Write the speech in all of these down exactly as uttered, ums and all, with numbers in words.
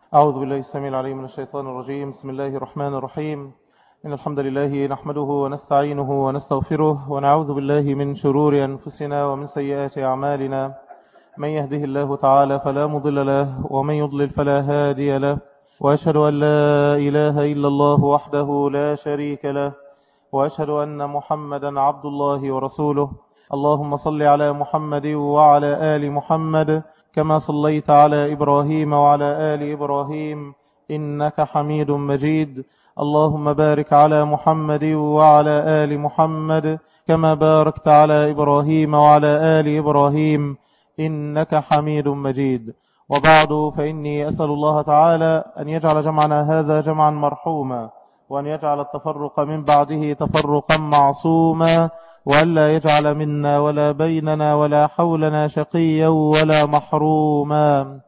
أعوذ بالله السميع العليم من الشيطان الرجيم. بسم الله الرحمن الرحيم. إن الحمد لله نحمده ونستعينه ونستغفره ونعوذ بالله من شرور أنفسنا ومن سيئات أعمالنا. من يهده الله تعالى فلا مضل له ومن يضلل فلا هادي له، وأشهد أن لا إله إلا الله وحده لا شريك له، وأشهد أن محمدا عبد الله ورسوله. اللهم صل على محمد وعلى آل محمد كما صليت على إبراهيم وعلى آل إبراهيم إنك حميد مجيد. اللهم بارك على محمد وعلى آل محمد كما باركت على إبراهيم وعلى آل إبراهيم إنك حميد مجيد. وبعد، فإني أسأل الله تعالى أن يجعل جمعنا هذا جمعا مرحوما، وأن يجعل التفرق من بعده تفرقا معصوما، وألا يجعل منا ولا بيننا ولا حولنا شقيا ولا محروما.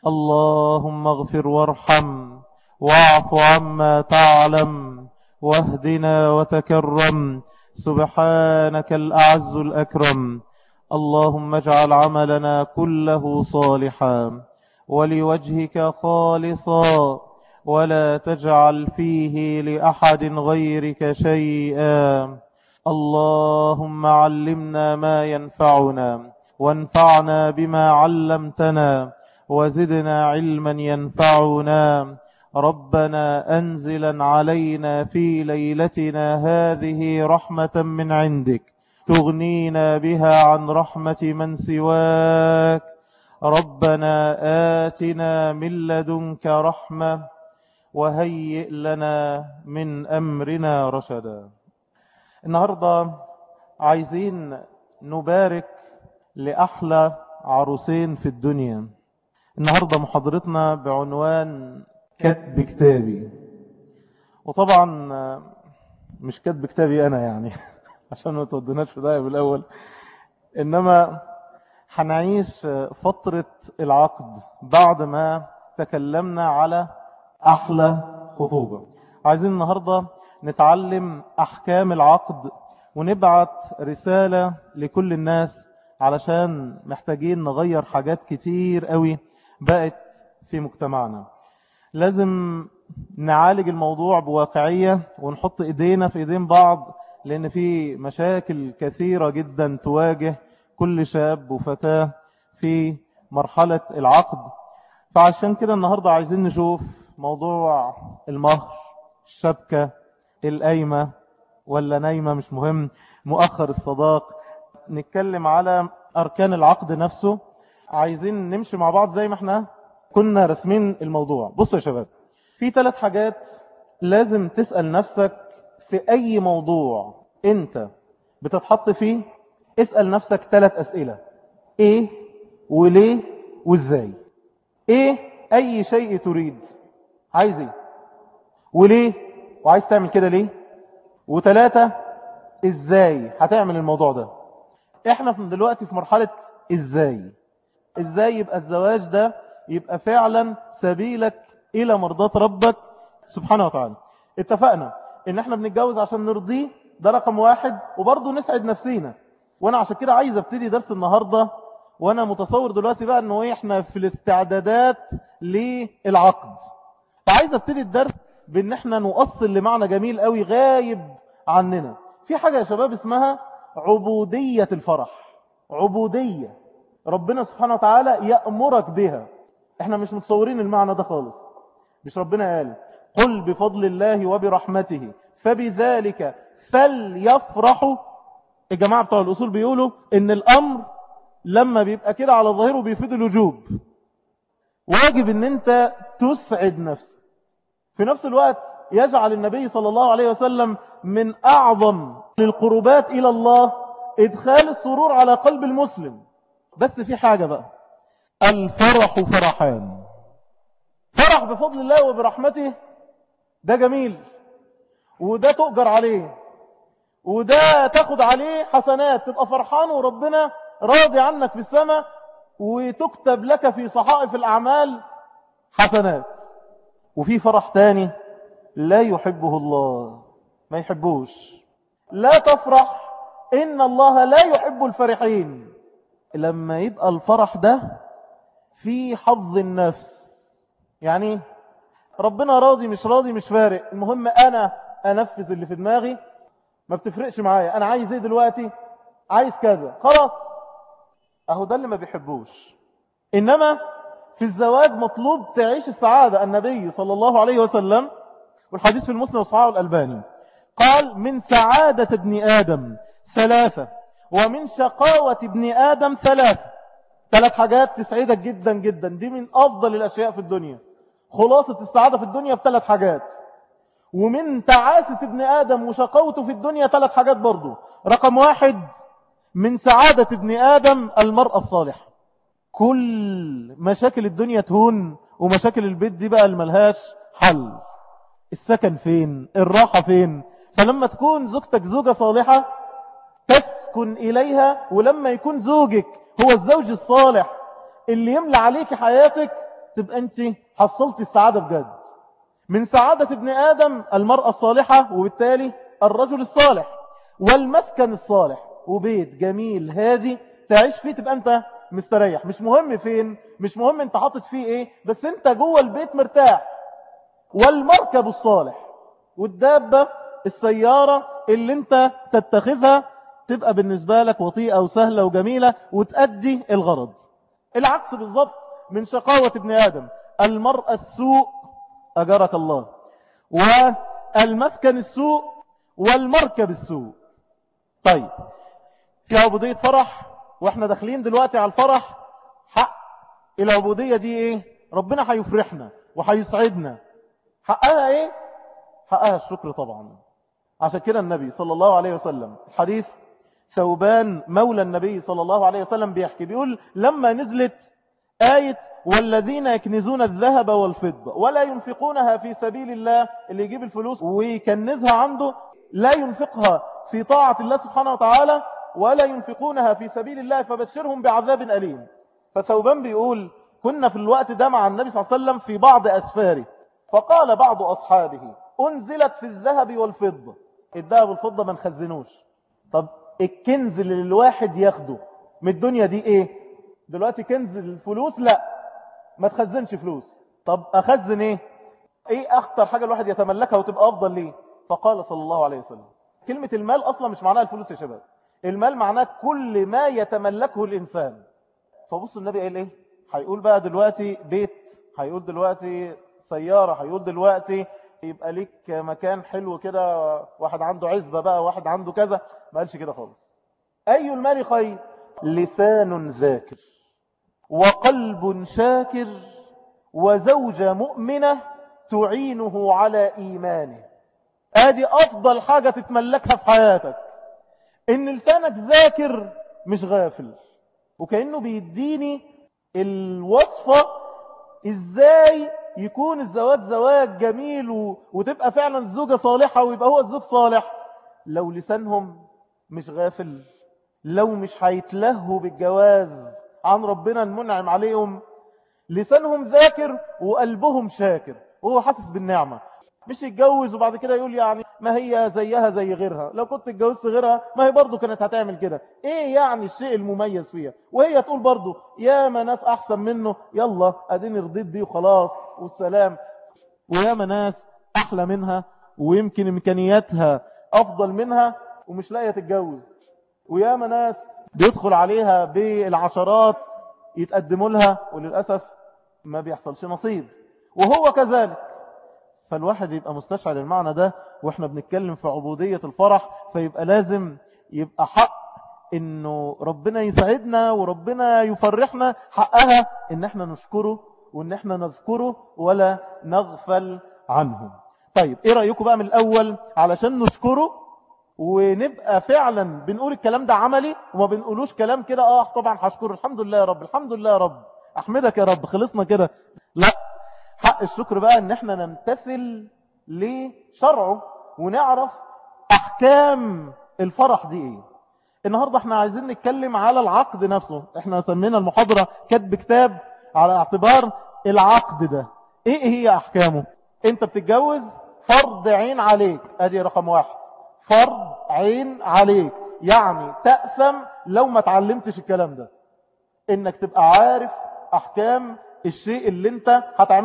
اللهم اغفر وارحم واعف عما تعلم واهدنا وتكرم، سبحانك الأعز الأكرم. اللهم اجعل عملنا كله صالحا ولوجهك خالصا، ولا تجعل فيه لأحد غيرك شيئا. اللهم علمنا ما ينفعنا وانفعنا بما علمتنا وزدنا علما ينفعنا. ربنا أنزلا علينا في ليلتنا هذه رحمة من عندك تغنينا بها عن رحمة من سواك. ربنا آتنا من لدنك رحمة وهيئ لنا من أمرنا رشدا. النهاردة عايزين نبارك لأحلى عروسين في الدنيا. النهاردة محاضرتنا بعنوان كتب كتابي، وطبعا مش كتب كتابي أنا يعني عشان ما تودناش في داعي بالأول، إنما هنعيش فترة العقد بعد ما تكلمنا على أحلى خطوبة. عايزين النهاردة نتعلم أحكام العقد ونبعت رسالة لكل الناس، علشان محتاجين نغير حاجات كتير قوي بقت في مجتمعنا. لازم نعالج الموضوع بواقعية ونحط إيدينا في إيدين بعض، لأن في مشاكل كثيرة جدا تواجه كل شاب وفتاة في مرحلة العقد. فعشان كده النهاردة عايزين نشوف موضوع المهر، الشبكة، القايمة ولا نايمة مش مهم، مؤخر الصداق، نتكلم على أركان العقد نفسه. عايزين نمشي مع بعض زي ما احنا كنا رسمين الموضوع. بصوا يا شباب، في ثلاث حاجات لازم تسأل نفسك في أي موضوع انت بتتحط فيه. اسأل نفسك ثلاث أسئلة: ايه وليه وازاي. ايه؟ اي شيء تريد، عايز ايه؟ وليه؟ وعايز تعمل كده ليه؟ وثلاثة، ازاي هتعمل الموضوع ده. احنا دلوقتي في مرحلة ازاي. ازاي يبقى الزواج ده يبقى فعلا سبيلك الى مرضاة ربك سبحانه وتعالى. اتفقنا ان احنا بنتجوز عشان نرضيه، ده رقم واحد، وبرضه نسعد نفسينا. وانا عشان كده عايز ابتدي درس النهاردة وانا متصور دلوقتي بقى انه ايه، احنا في الاستعدادات للعقد. فعايز ابتدي الدرس بان احنا نوصل لمعنى جميل قوي غايب عننا. في حاجة يا شباب اسمها عبودية الفرح. عبودية ربنا سبحانه وتعالى يأمرك بها. احنا مش متصورين المعنى ده خالص. مش ربنا قال قل بفضل الله وبرحمته فبذلك فليفرحوا؟ الجماعة بتوع الأصول بيقولوا ان الأمر لما بيبقى كده على ظاهره بيفيد الوجوب. واجب ان انت تسعد نفسك. في نفس الوقت يجعل النبي صلى الله عليه وسلم من أعظم القربات إلى الله إدخال السرور على قلب المسلم. بس في حاجة بقى، الفرح فرحان. فرح بفضل الله وبرحمته ده جميل، وده تؤجر عليه، وده تاخد عليه حسنات، تبقى فرحان وربنا راضي عنك في السماء، وتكتب لك في صحائف الأعمال حسنات. وفي فرح تاني لا يحبه الله، ما يحبوش. لا تفرح إن الله لا يحب الفرحين. لما يبقى الفرح ده في حظ النفس، يعني ربنا راضي مش راضي مش فارق، المهم أنا أنفذ اللي في دماغي، ما بتفرقش معايا. أنا عايز إيه دلوقتي؟ عايز كذا، خلاص. أهو ده اللي ما بيحبوش. إنما في الزواج مطلوب تعيش السعادة. النبي صلى الله عليه وسلم، والحديث في المسند وصححه الألباني، قال: من سعادة ابن آدم ثلاثة، ومن شقاوة ابن آدم ثلاثة. ثلاث حاجات تسعدك جدا جدا، دي من أفضل الأشياء في الدنيا. خلاصة السعادة في الدنيا في ثلاث حاجات. ومن تعاسة ابن آدم وشقاوته في الدنيا ثلاث حاجات برضو. رقم واحد، من سعادة ابن آدم المرأة الصالحة. كل مشاكل الدنيا تهون، ومشاكل البيت دي بقى الملهاش حل. السكن فين؟ الراحة فين؟ فلما تكون زوجتك زوجة صالحة تسكن إليها، ولما يكون زوجك هو الزوج الصالح اللي يملى عليك حياتك، تبقى أنت حصلت السعادة بجد. من سعادة ابن آدم المرأة الصالحة، وبالتالي الرجل الصالح، والمسكن الصالح، وبيت جميل هادي تعيش فيه تبقى أنت مستريح. مش مهم فين، مش مهم أنت حاطط فيه إيه، بس أنت جوه البيت مرتاح. والمركب الصالح، والدابة السيارة اللي أنت تتخذها تبقى بالنسبة لك وطيئة وسهلة وجميلة وتأدي الغرض. العكس بالضبط من شقاوة ابن آدم المرأة السوء، أجرك الله، والمسكن السوء، والمركب السوء. طيب، في عبودية فرح، واحنا داخلين دلوقتي على الفرح. حق العبودية دي ايه؟ ربنا هيفرحنا وهيسعدنا. حقها ايه؟ حقها الشكر طبعا. عشان كده النبي صلى الله عليه وسلم، الحديث ثوبان مولى النبي صلى الله عليه وسلم بيحكي، بيقول: لما نزلت آية والذين يكنزون الذهب والفضة ولا ينفقونها في سبيل الله، اللي يجيب الفلوس ويكنزها عنده لا ينفقها في طاعة الله سبحانه وتعالى، ولا ينفقونها في سبيل الله فبشرهم بعذاب أليم. فثوبان بيقول: كنا في الوقت ده مع النبي صلى الله عليه وسلم في بعض أسفاره، فقال بعض أصحابه: أنزلت في الذهب والفضة. الذهب والفضة ما نخزنوش. طب الكنز اللي الواحد ياخده من الدنيا دي ايه؟ دلوقتي كنز الفلوس، لا ما تخزنش فلوس. طب اخزن ايه؟ ايه اخطر حاجة الواحد يتملكها وتبقى افضل ليه؟ فقال صلى الله عليه وسلم، كلمة المال اصلا مش معناها الفلوس يا شباب، المال معناه كل ما يتملكه الانسان. فبص النبي قال ايه؟ هيقول بقى دلوقتي بيت، هيقول دلوقتي سيارة، هيقول دلوقتي يبقى ليك مكان حلو كده، واحد عنده عزبة بقى، واحد عنده كذا. ما قالش كده خالص. أي المال خير؟ لسان ذاكر، وقلب شاكر، وزوجة مؤمنة تعينه على إيمانه. ادي أفضل حاجة تتملكها في حياتك، إن لسانك ذاكر مش غافل. وكأنه بيديني الوصفة إزاي يكون الزواج زواج جميل و... وتبقى فعلا الزوجة صالحة ويبقى هو الزوج صالح. لو لسانهم مش غافل، لو مش هيتلهوا بالجواز عن ربنا المنعم عليهم، لسانهم ذاكر وقلبهم شاكر وهو حاسس بالنعمة. مش يتجوز وبعد كده يقول يعني ما هي زيها زي غيرها، لو كنت اتجوزت غيرها ما هي برضو كانت هتعمل كده، ايه يعني الشيء المميز فيها؟ وهي تقول برضو يا ما ناس احسن منه، يلا اديني رضيت بيه وخلاص والسلام. ويا ما ناس احلى منها ويمكن امكانياتها افضل منها ومش لاقيه تتجوز. ويا ما ناس بيدخل عليها بالعشرات يتقدموا لها وللأسف ما بيحصلش نصيب، وهو كذلك. فالواحد يبقى مستشعر المعنى ده واحنا بنتكلم في عبودية الفرح. فيبقى لازم يبقى حق انه ربنا يسعدنا وربنا يفرحنا، حقها ان احنا نشكره وان احنا نذكره ولا نغفل عنه. طيب ايه رأيكم بقى من الاول علشان نشكره ونبقى فعلا بنقول الكلام ده عملي وما بنقولوش كلام كده اه طبعا هشكر الحمد لله يا رب الحمد لله يا رب احمدك يا رب خلصنا كده. لا، حق الشكر بقى ان احنا نمتثل لشرعه ونعرف احكام الفرح دي ايه. النهاردة احنا عايزين نتكلم على العقد نفسه. احنا سمينا المحاضرة كتب كتاب على اعتبار العقد ده ايه هي احكامه. انت بتتجوز فرض عين عليك، ادي رقم واحد، فرض عين عليك، يعني تأثم لو ما تعلمتش الكلام ده، انك تبقى عارف احكام الشيء اللي انت هتعمله.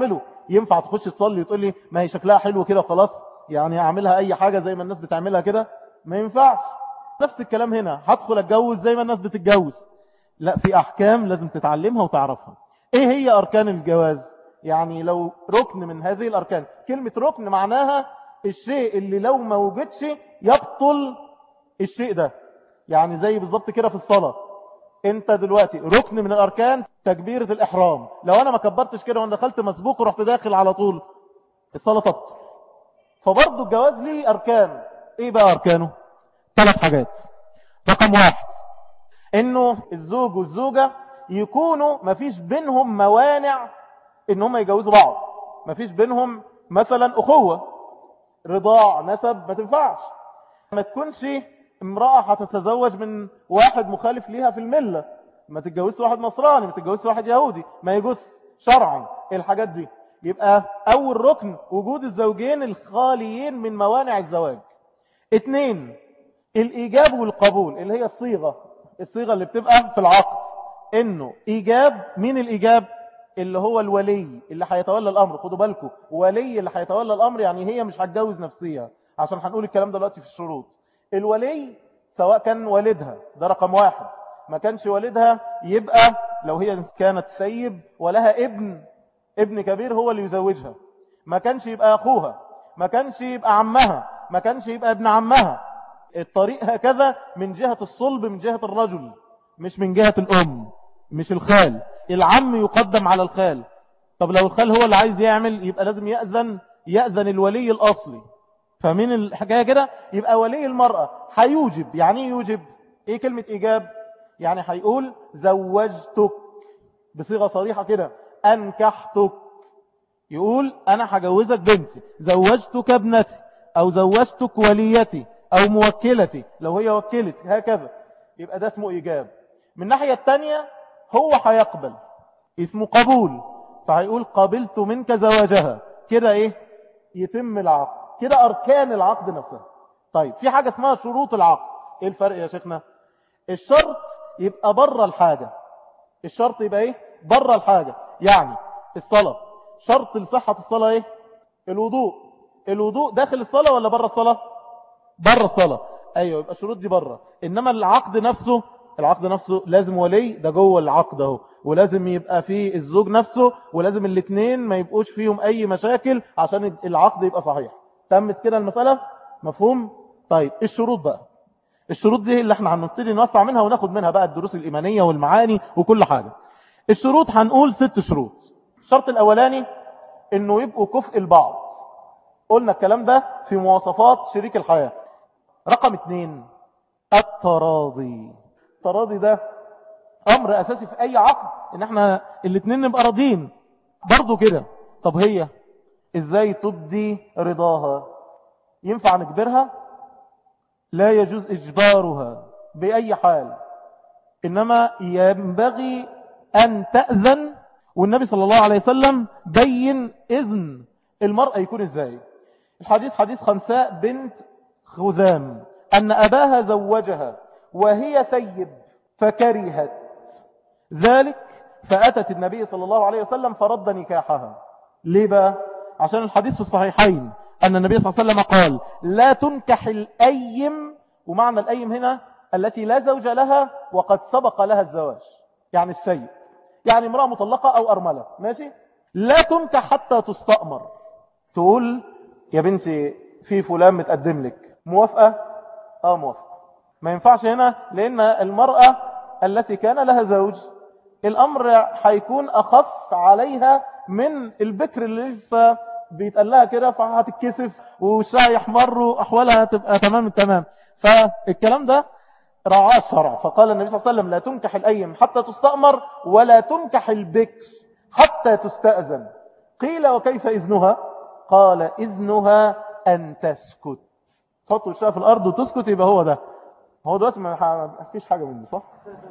ينفع تخش تصلي وتقول لي ما هي شكلها حلو كده خلاص يعني اعملها اي حاجة زي ما الناس بتعملها كده؟ ما ينفعش. نفس الكلام هنا، هدخل اتجوز زي ما الناس بتتجوز؟ لا، في احكام لازم تتعلمها وتعرفها. ايه هي اركان الجواز؟ يعني لو ركن من هذه الاركان، كلمة ركن معناها الشيء اللي لو ما وجدش يبطل الشيء ده. يعني زي بالظبط كده في الصلاة، انت دلوقتي ركن من الاركان تكبيرة الاحرام، لو انا ما كبرتش كده وانا دخلت مسبوق ورحت داخل على طول، الصلاة تبطل. فبرضه الجواز ليه اركان. ايه بقى اركانه؟ ثلاث حاجات. رقم واحد، انه الزوج والزوجة يكونوا مفيش بينهم موانع ان هم يجوزوا بعض. مفيش بينهم مثلا اخوة، رضاع، نسب، ما تنفعش. ما تكونش امرأة هتتزوج من واحد مخالف ليها في الملة، ما تتجوزش واحد نصراني، ما تتجوزش واحد يهودي، ما يجوز شرعا الحاجات دي. يبقى اول ركن وجود الزوجين الخاليين من موانع الزواج. اتنين، الايجاب والقبول، اللي هي الصيغة الصيغة اللي بتبقى في العقد، انه ايجاب. مين الايجاب؟ اللي هو الولي اللي هيتولى الامر. خدوا بالكم، ولي اللي هيتولى الامر، يعني هي مش هتجوز نفسها، عشان هنقول الكلام ده دلوقتي في الشروط. الولي سواء كان والدها، ده رقم واحد. ما كانش والدها، يبقى لو هي كانت ثيب ولها ابن ابن كبير هو اللي يزوجها. ما كانش يبقى اخوها، ما كانش يبقى عمها، ما كانش يبقى ابن عمها. الطريق هكذا من جهة الصلب، من جهة الرجل، مش من جهة الأم، مش الخال. العم يقدم على الخال. طب لو الخال هو اللي عايز يعمل، يبقى لازم يأذن يأذن الولي الأصلي. فمن الحكاية كده، يبقى ولي المرأة هيوجب. يعني ايه يوجب؟ ايه كلمة إيجاب؟ يعني هيقول زوجتك بصيغة صريحة كده، أنكحتك. يقول أنا هجوزك بنتي، زوجتك ابنتي، أو زوجتك وليتي، أو موكلتي لو هي وكلت، هكذا. يبقى ده اسمه إيجاب. من الناحية التانية هو هيقبل، اسمه قبول. فهيقول قبلت منك زواجها، كده ايه؟ يتم العقد. كده أركان العقد نفسها. طيب في حاجة اسمها شروط العقد. ايه الفرق يا شيخنا؟ الشرط يبقى بره الحاجة. الشرط يبقى ايه؟ بره الحاجة. يعني الصلاة، شرط لصحة الصلاة ايه؟ الوضوء. الوضوء داخل الصلاة ولا بره الصلاة؟ بره الصلاة. ايوه، يبقى الشروط دي بره. انما العقد نفسه، العقد نفسه لازم ولي، ده جوه العقد اهو. ولازم يبقى فيه الزوج نفسه، ولازم الاثنين ما يبقوش فيهم اي مشاكل عشان العقد يبقى صحيح. تمت كده المسألة؟ مفهوم؟ طيب الشروط بقى. الشروط دي اللي احنا هنبتدي نوسع منها وناخد منها بقى الدروس الإيمانية والمعاني وكل حاجة. الشروط هنقول ست شروط. الشرط الأولاني انه يبقوا كفء البعض. قلنا الكلام ده في مواصفات شريك الحياة. رقم اتنين، التراضي. التراضي ده امر اساسي في اي عقد، ان احنا الاتنين نبقى راضين. برضو كده. طب هي ازاي تبدي رضاها؟ ينفع نجبرها؟ لا يجوز اجبارها باي حال، انما ينبغي ان تأذن. والنبي صلى الله عليه وسلم بين اذن المرأة يكون ازاي. الحديث حديث خنساء بنت خزام أن أباها زوجها وهي ثيب فكرهت ذلك، فأتت النبي صلى الله عليه وسلم فرد نكاحها. ليه بقى؟ عشان الحديث في الصحيحين أن النبي صلى الله عليه وسلم قال لا تنكح الأيم. ومعنى الأيم هنا التي لا زوج لها وقد سبق لها الزواج، يعني الثيب، يعني امرأة مطلقة أو أرملة، ماشي. لا تنكح حتى تستأمر. تقول يا بنتي في فلان متقدم لك، موافقة؟ اه موافقة. ما ينفعش هنا، لأن المرأة التي كان لها زوج الأمر هيكون أخف عليها من البكر اللي لسه بيتقال لها كده، فهتتكسف ووشها يحمر وأحوالها تبقى تمام التمام. فالكلام ده رعاه الشرع. فقال النبي صلى الله عليه وسلم لا تنكح الأيم حتى تستأمر، ولا تنكح البكر حتى تستأذن. قيل وكيف إذنها؟ قال إذنها أن تسكت. تحط وشها في الأرض وتسكت، يبقى هو ده. هو دلوقتي ما فيش حاجة من دي، صح؟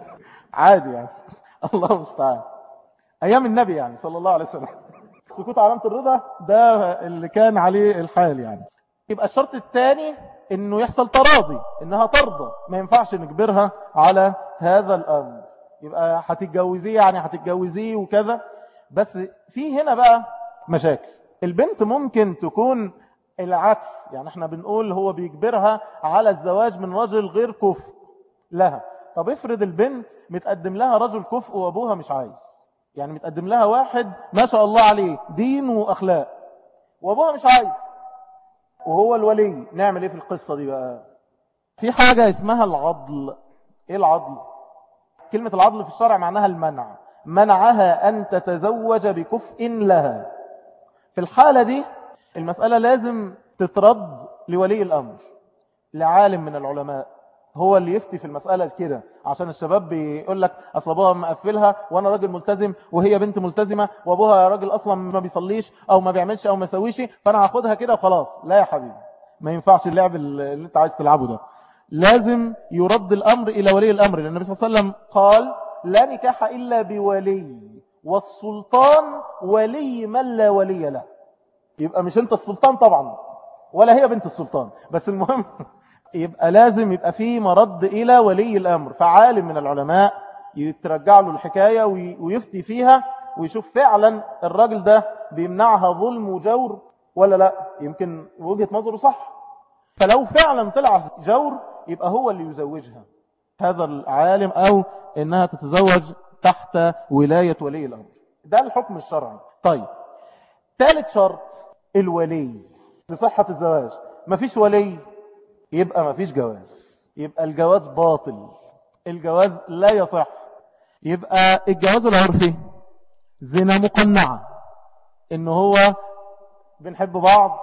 عادي يعني. الله المستعان. أيام النبي يعني صلى الله عليه وسلم سكوت علامة الرضا، ده اللي كان عليه الحال يعني. يبقى الشرط الثاني إنه يحصل تراضي، إنها ترضى. ما ينفعش نجبرها على هذا الأمر. يبقى هتتجوزيه يعني هتتجوزيه وكذا. بس في هنا بقى مشاكل. البنت ممكن تكون العكس، يعني احنا بنقول هو بيجبرها على الزواج من رجل غير كفء لها. طب افرض البنت متقدم لها رجل كفء وابوها مش عايز، يعني متقدم لها واحد ما شاء الله عليه دين واخلاق وابوها مش عايز وهو الولي، نعمل ايه في القصة دي بقى؟ في حاجة اسمها العضل. ايه العضل؟ كلمة العضل في الشرع معناها المنع، منعها ان تتزوج بكفء لها. في الحالة دي المسألة لازم تترد لولي الامر، لعالم من العلماء هو اللي يفتي في المسألة كده، عشان الشباب بيقول لك اصل ابوها مقفلها وانا راجل ملتزم وهي بنت ملتزمة وابوها راجل اصلا ما بيصليش او ما بيعملش او ما يسويش فانا هاخدها كده وخلاص. لا يا حبيبي، ما ينفعش اللعب اللي انت عايز تلعبه ده. لازم يرد الامر الى ولي الامر، لان النبي صلى الله عليه وسلم قال لا نكاح الا بولي والسلطان ولي من لا ولي له. يبقى مش انت السلطان طبعا ولا هي بنت السلطان، بس المهم يبقى لازم يبقى فيه مرد إلى ولي الأمر، فعالم من العلماء يترجع له الحكاية ويفتي فيها ويشوف فعلا الراجل ده بيمنعها ظلم وجور ولا لا، يمكن وجهة نظره صح. فلو فعلا طلع جور يبقى هو اللي يزوجها هذا العالم، أو إنها تتزوج تحت ولاية ولي الأمر. ده الحكم الشرعي. طيب، ثالث شرط الولي لصحة الزواج. مفيش ولي يبقى مفيش جواز، يبقى الجواز باطل، الجواز لا يصح. يبقى الجواز العرفي زنا مقنعة، إنه هو بنحب بعض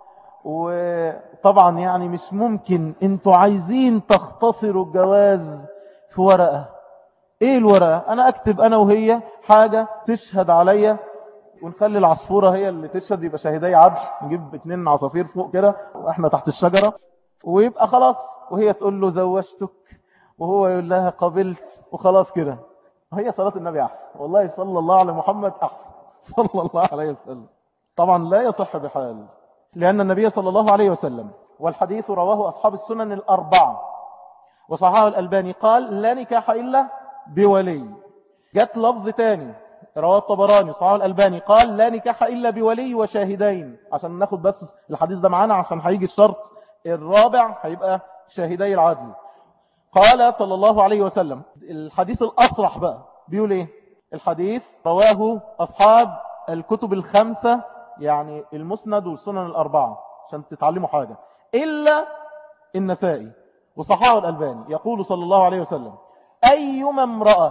وطبعا يعني مش ممكن انتوا عايزين تختصروا الجواز في ورقة. ايه الورقة؟ انا اكتب انا وهي حاجة تشهد عليا ونخلي العصفورة هي اللي تشهد، يبقى شاهدي عدل، نجيب اتنين عصافير فوق كده واحنا تحت الشجرة ويبقى خلاص، وهي تقول له زوجتك وهو يقول لها قبلت وخلاص كده. هي صلاة النبي احسن، والله صلى الله على محمد احسن صلى الله عليه وسلم. طبعا لا يصح بحال، لأن النبي صلى الله عليه وسلم، والحديث رواه أصحاب السنن الأربعة وصححه الألباني، قال لا نكاح إلا بولي. جت لفظ تاني رواه الطبراني صححه الألباني، قال لا نكاح إلا بولي وشاهدين. عشان ناخد بس الحديث ده معانا، عشان هيجي الشرط الرابع هيبقى شاهدي العدل. قال صلى الله عليه وسلم، الحديث الأصرح بقى بيقول إيه؟ الحديث رواه أصحاب الكتب الخمسة، يعني المسند والسنن الأربعة، عشان تتعلموا حاجة، إلا النسائي وصححه الألباني. يقول صلى الله عليه وسلم أيما امرأة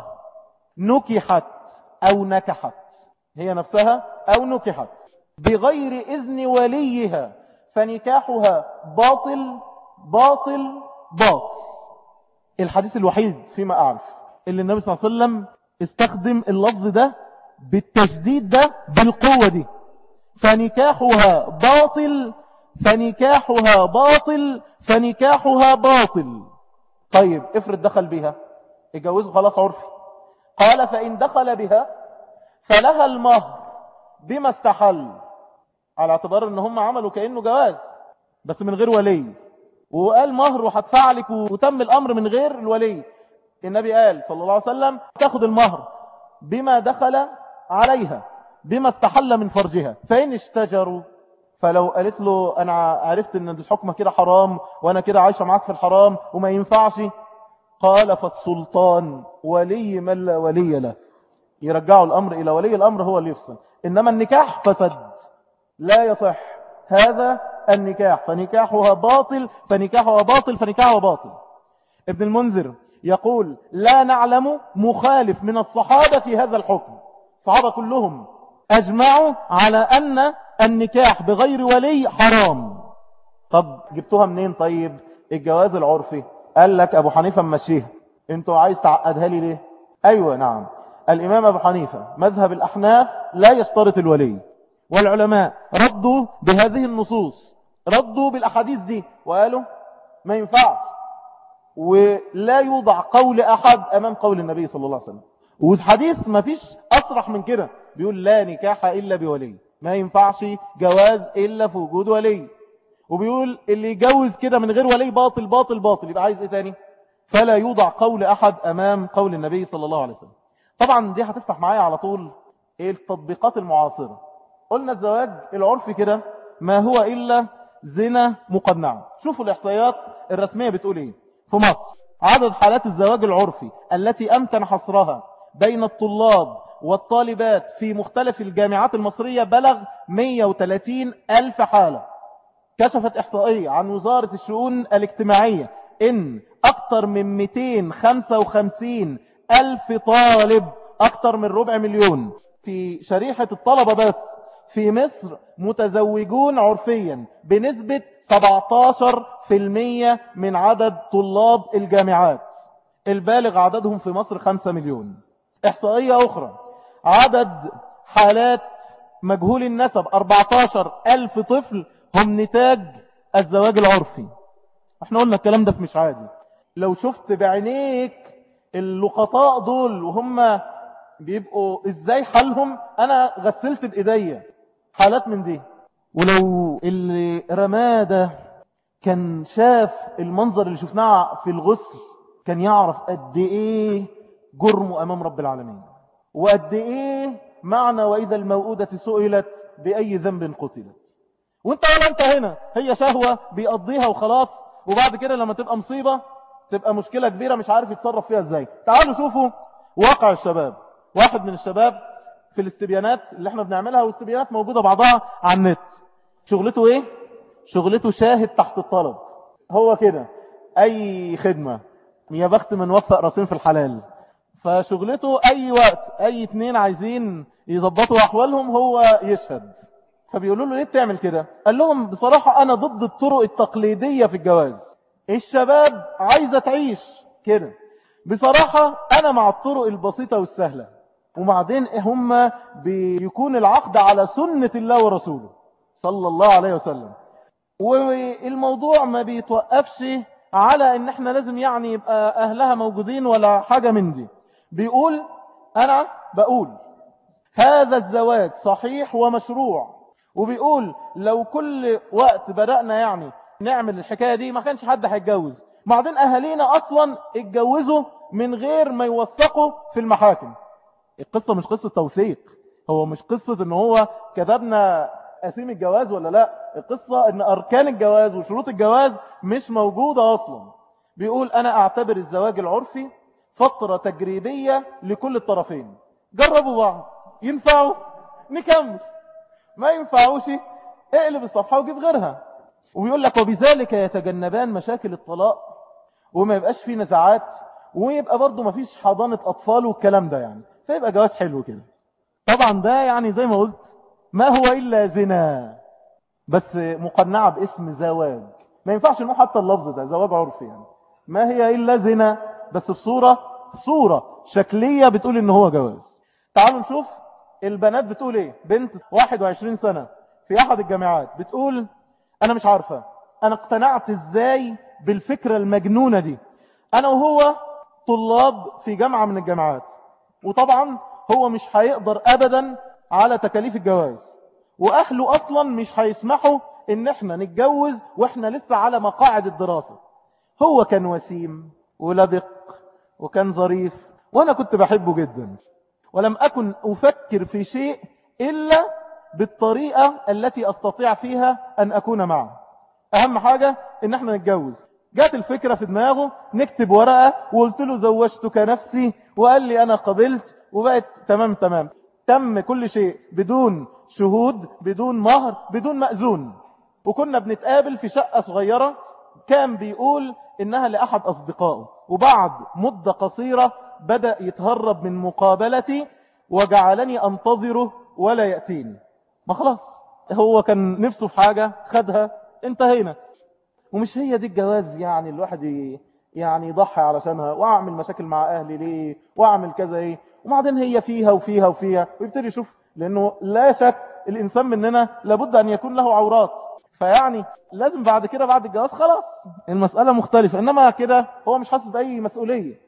نكحت أو نكحت، هي نفسها أو نكحت بغير إذن وليها فنكاحها باطل باطل باطل. الحديث الوحيد فيما أعرف اللي النبي صلى الله عليه وسلم استخدم اللفظ ده بالتشديد ده بالقوة دي، فنكاحها باطل فنكاحها باطل فنكاحها باطل. طيب افرض دخل بها، اتجوزه خلاص عرفي. قال فإن دخل بها فلها المهر بما استحل، على اعتبار ان هم عملوا كأنه جواز بس من غير ولي، وقال مهر وهدفع لك وتم الأمر من غير الولي. النبي قال صلى الله عليه وسلم تاخد المهر بما دخل عليها بما استحل من فرجها. فإن اشتجروا، فلو قالت له أنا عرفت أن الحكم كده حرام وأنا كده عايشة معاك في الحرام وما ينفعش، قال فالسلطان ولي من لا ولي له، يرجعوا الأمر إلى ولي الأمر هو اللي يفصل. إنما النكاح فسد لا يصح هذا النكاح، فنكاحها باطل فنكاحها باطل فنكاحها باطل. ابن المنذر يقول لا نعلم مخالف من الصحابة في هذا الحكم، الصحابة كلهم أجمعوا على أن النكاح بغير ولي حرام. طب جبتوها منين؟ طيب الجواز العرفي قال لك أبو حنيفة ممشيها، انتوا عايز تعقدها لي ليه؟ أيوة نعم، الإمام أبو حنيفة مذهب الأحناف لا يشترط الولي، والعلماء ردوا بهذه النصوص، ردوا بالأحاديث دي وقالوا ما ينفعش، ولا يوضع قول أحد أمام قول النبي صلى الله عليه وسلم. والحديث ما فيش أصرح من كده، بيقول لا نكاح إلا بولي، ما ينفعش جواز إلا في وجود ولي. وبيقول اللي يجوز كده من غير ولي باطل باطل باطل، يبقى عايز إيه تاني؟ فلا يوضع قول أحد أمام قول النبي صلى الله عليه وسلم. طبعا دي هتفتح معايا على طول إيه التطبيقات المعاصرة. قلنا الزواج العرفي كده ما هو إلا زنا مقنعة. شوفوا الإحصائيات الرسمية بتقول إيه في مصر. عدد حالات الزواج العرفي التي أمكن حصرها بين الطلاب والطالبات في مختلف الجامعات المصرية بلغ مئة وثلاثين ألف حالة. كشفت إحصائية عن وزارة الشؤون الاجتماعية إن أكثر من مئتين وخمسة وخمسين ألف طالب، أكثر من ربع مليون في شريحة الطلبة بس في مصر متزوجون عرفيا بنسبة سبعة عشر بالمئة من عدد طلاب الجامعات، البالغ عددهم في مصر خمسة مليون. إحصائية أخرى، عدد حالات مجهول النسب أربعة عشر ألف طفل هم نتاج الزواج العرفي. احنا قلنا الكلام ده في مش عادي. لو شفت بعينيك اللقطاء دول وهم بيبقوا ازاي حالهم، انا غسلت بايديا حالات من دي. ولو اللي رماه ده كان شاف المنظر اللي شفناه في الغسل كان يعرف قد ايه جرمه امام رب العالمين، وقد ايه معنى واذا الموءودة سئلت باي ذنب قتلت. وانت ولا انت هنا، هي شهوة بيقضيها وخلاص، وبعد كده لما تبقى مصيبة تبقى مشكلة كبيرة مش عارف يتصرف فيها ازاي. تعالوا شوفوا واقع الشباب. واحد من الشباب في الاستبيانات اللي احنا بنعملها، والاستبيانات موجودة بعضها على النت، شغلته ايه؟ شغلته شاهد تحت الطلب. هو كده اي خدمة، يا بخت من وفق راسين في الحلال. فشغلته اي وقت اي اتنين عايزين يظبطوا احوالهم هو يشهد. فبيقولوا له ليه بتعمل كده؟ قال لهم بصراحة انا ضد الطرق التقليدية في الجواز. الشباب عايزة تعيش كده. بصراحة انا مع الطرق البسيطة والسهلة. وبعدين هم بيكون العقد على سنة الله ورسوله صلى الله عليه وسلم. والموضوع ما بيتوقفش على ان احنا لازم يعني يبقى اهلها موجودين ولا حاجة من دي. بيقول انا بقول هذا الزواج صحيح ومشروع. وبيقول لو كل وقت بدأنا يعني نعمل الحكاية دي ما كانش حد هيتجوز. بعدين اهالينا اصلا اتجوزوا من غير ما يوثقوا في المحاكم. القصة مش قصة توثيق، هو مش قصة ان هو كتبنا أسيم الجواز ولا لا. القصة ان اركان الجواز وشروط الجواز مش موجودة اصلا. بيقول انا اعتبر الزواج العرفي فترة تجريبية لكل الطرفين. جربوا بعض، ينفعوا نكمل، ما ينفعوش اقلب الصفحة وجيب غيرها. وبيقول لك وبذلك يتجنبان مشاكل الطلاق، وما يبقاش فيه نزاعات، ويبقى برضو ما فيش حضانة اطفال والكلام ده يعني، فيبقى جواز حلو كده. طبعا ده يعني زي ما قلت ما هو إلا زنا، بس مقنعة باسم زواج. ما ينفعش نقول حتى اللفظ ده زواج عرفي يعني. ما هي إلا زنا بس بصورة صورة شكلية بتقول إن هو جواز. تعالوا نشوف البنات بتقول إيه. بنت واحد وعشرين سنة في أحد الجامعات بتقول أنا مش عارفة أنا اقتنعت إزاي بالفكرة المجنونة دي. أنا وهو طلاب في جامعة من الجامعات، وطبعا هو مش هيقدر أبدا على تكاليف الجواز، وأهله أصلا مش هيسمحوا إن احنا نتجوز وإحنا لسه على مقاعد الدراسة. هو كان وسيم ولبق وكان ظريف، وأنا كنت بحبه جدا، ولم أكن أفكر في شيء إلا بالطريقة التي أستطيع فيها أن أكون معه. أهم حاجة إن احنا نتجوز. جات الفكرة في دماغه نكتب ورقة، وقلت له زوجتك نفسي، وقال لي أنا قبلت، وبقت تمام تمام. تم كل شيء بدون شهود، بدون مهر، بدون مأذون. وكنا بنتقابل في شقة صغيرة، كان بيقول إنها لأحد أصدقائه، وبعد مدة قصيرة بدأ يتهرب من مقابلتي وجعلني أنتظره ولا يأتيني. ما خلاص هو كان نفسه في حاجة خدها، انتهينا. ومش هي دي الجواز يعني الواحد يعني يضحي علشانها، واعمل مشاكل مع اهلي ليه، واعمل كذا ايه، وبعدين هي فيها وفيها وفيها، ويبتدي يشوف. لانه لا شك الانسان مننا لابد ان يكون له عورات، فيعني لازم بعد كده بعد الجواز خلاص المسألة مختلفة. انما كده هو مش حاسس باي مسؤولية.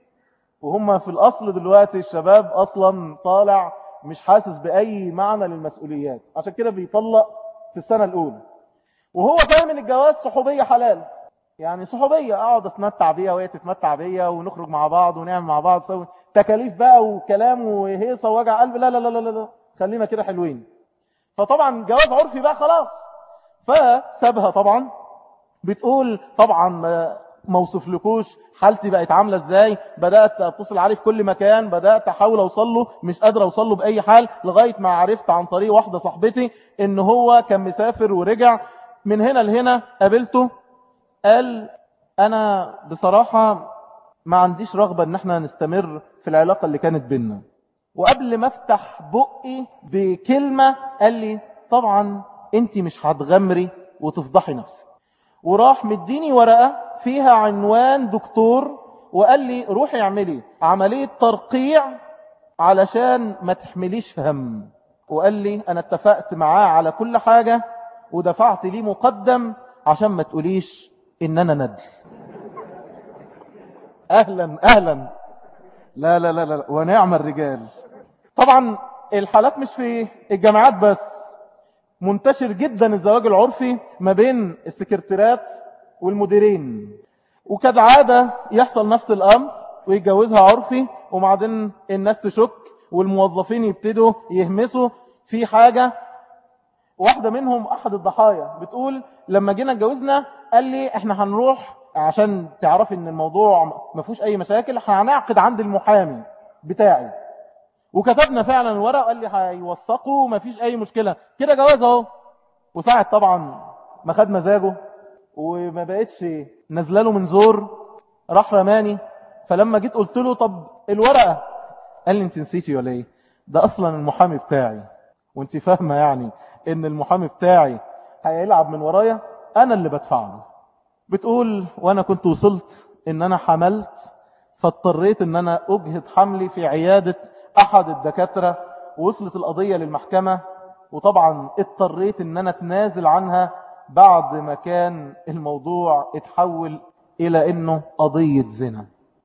وهم في الاصل دلوقتي الشباب اصلا طالع مش حاسس باي معنى للمسؤوليات، عشان كده بيطلق في السنة الاولى. وهو فاهم ان الجواز صحوبية حلال، يعني صحوبية اقعد اتمتع بيها وهي تتمتع بيها ونخرج مع بعض ونعمل مع بعض سوي تكاليف بقى وكلام وهيصة ووجع قلب. لا لا لا لا لا، خلينا كده حلوين. فطبعا جواز عرفي بقى خلاص. فسابها طبعا. بتقول طبعا ما وصفلكوش حالتي بقت عاملة ازاي، بدأت اتصل عليه في كل مكان، بدأت احاول اوصل له، مش قادر اوصل له باي حال، لغاية ما عرفت عن طريق واحدة صاحبتي ان هو كان مسافر ورجع. من هنا لهنا قابلته، قال انا بصراحة ما عنديش رغبة ان احنا نستمر في العلاقة اللي كانت بيننا. وقبل ما افتح بقي بكلمة قال لي طبعا انت مش هتغمري وتفضحي نفسك. وراح مديني ورقة فيها عنوان دكتور وقال لي روحي اعملي عملية ترقيع علشان ما تحمليش هم. وقال لي انا اتفقت معاه على كل حاجة ودفعت لي مقدم عشان ما تقوليش ان انا ندل. اهلا اهلا. لا لا لا لا ونعم الرجال. طبعا الحالات مش في الجامعات بس، منتشر جدا الزواج العرفي ما بين السكرتيرات والمديرين. وكالعادة يحصل نفس الأمر ويتجوزها عرفي، وبعدين الناس تشك والموظفين يبتدوا يهمسوا في حاجة. واحدة منهم أحد الضحايا بتقول لما جينا اتجوزنا قال لي احنا هنروح عشان تعرفي ان الموضوع ما فيهوش اي مشاكل، هنعقد عند المحامي بتاعي. وكتبنا فعلا الورق وقال لي هيوثقوا ما فيش اي مشكلة كده جواز اهو. وساعد طبعا ما خد مزاجه وما بقتش نزلاله من زور، راح رماني. فلما جيت قلت له طب الورقة، قال لي انت نسيتي ولا ايه؟ ده اصلا المحامي بتاعي، وانت فاهمة يعني ان المحامي بتاعي هيلعب من ورايا، انا اللي بدفع له. بتقول وانا كنت وصلت ان انا حملت، فاضطريت ان انا اجهد حملي في عيادة احد الدكاترة، ووصلت القضية للمحكمة، وطبعا اضطريت ان انا اتنازل عنها بعد ما كان الموضوع اتحول الى انه قضية زنا.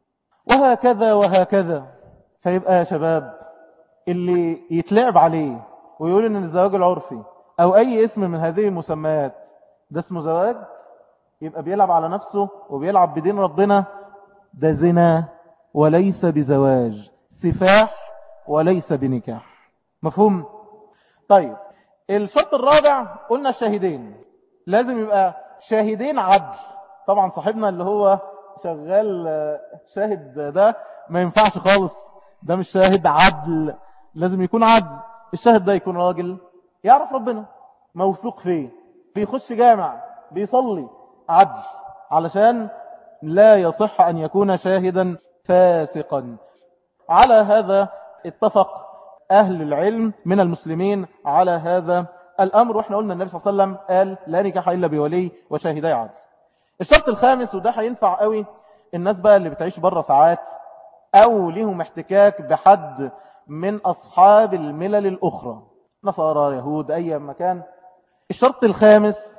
وهكذا وهكذا. فيبقى يا شباب اللي يتلعب عليه ويقول ان الزواج العرفي او اي اسم من هذه المسميات ده اسمه زواج، يبقى بيلعب على نفسه وبيلعب بدين ربنا. ده زنا وليس بزواج، سفاح وليس بنكاح. مفهوم؟ طيب الشرط الرابع قلنا الشاهدين، لازم يبقى شاهدين عدل. طبعا صاحبنا اللي هو شغال شاهد ده ما ينفعش خالص، ده مش شاهد عدل، لازم يكون عدل. الشاهد ده يكون راجل يعرف ربنا، موثوق فيه، بيخش جامع، بيصلي، عدل، علشان لا يصح أن يكون شاهدا فاسقا. على هذا اتفق أهل العلم من المسلمين على هذا الأمر. وإحنا قلنا النبي صلى الله عليه وسلم قال لا نكاح إلا بولي وشاهدي عدل. الشرط الخامس وده هينفع قوي الناس بقى اللي بتعيش بره ساعات أو ليهم احتكاك بحد من أصحاب الملل الأخرى، نصارى، يهود، أي مكان. الشرط الخامس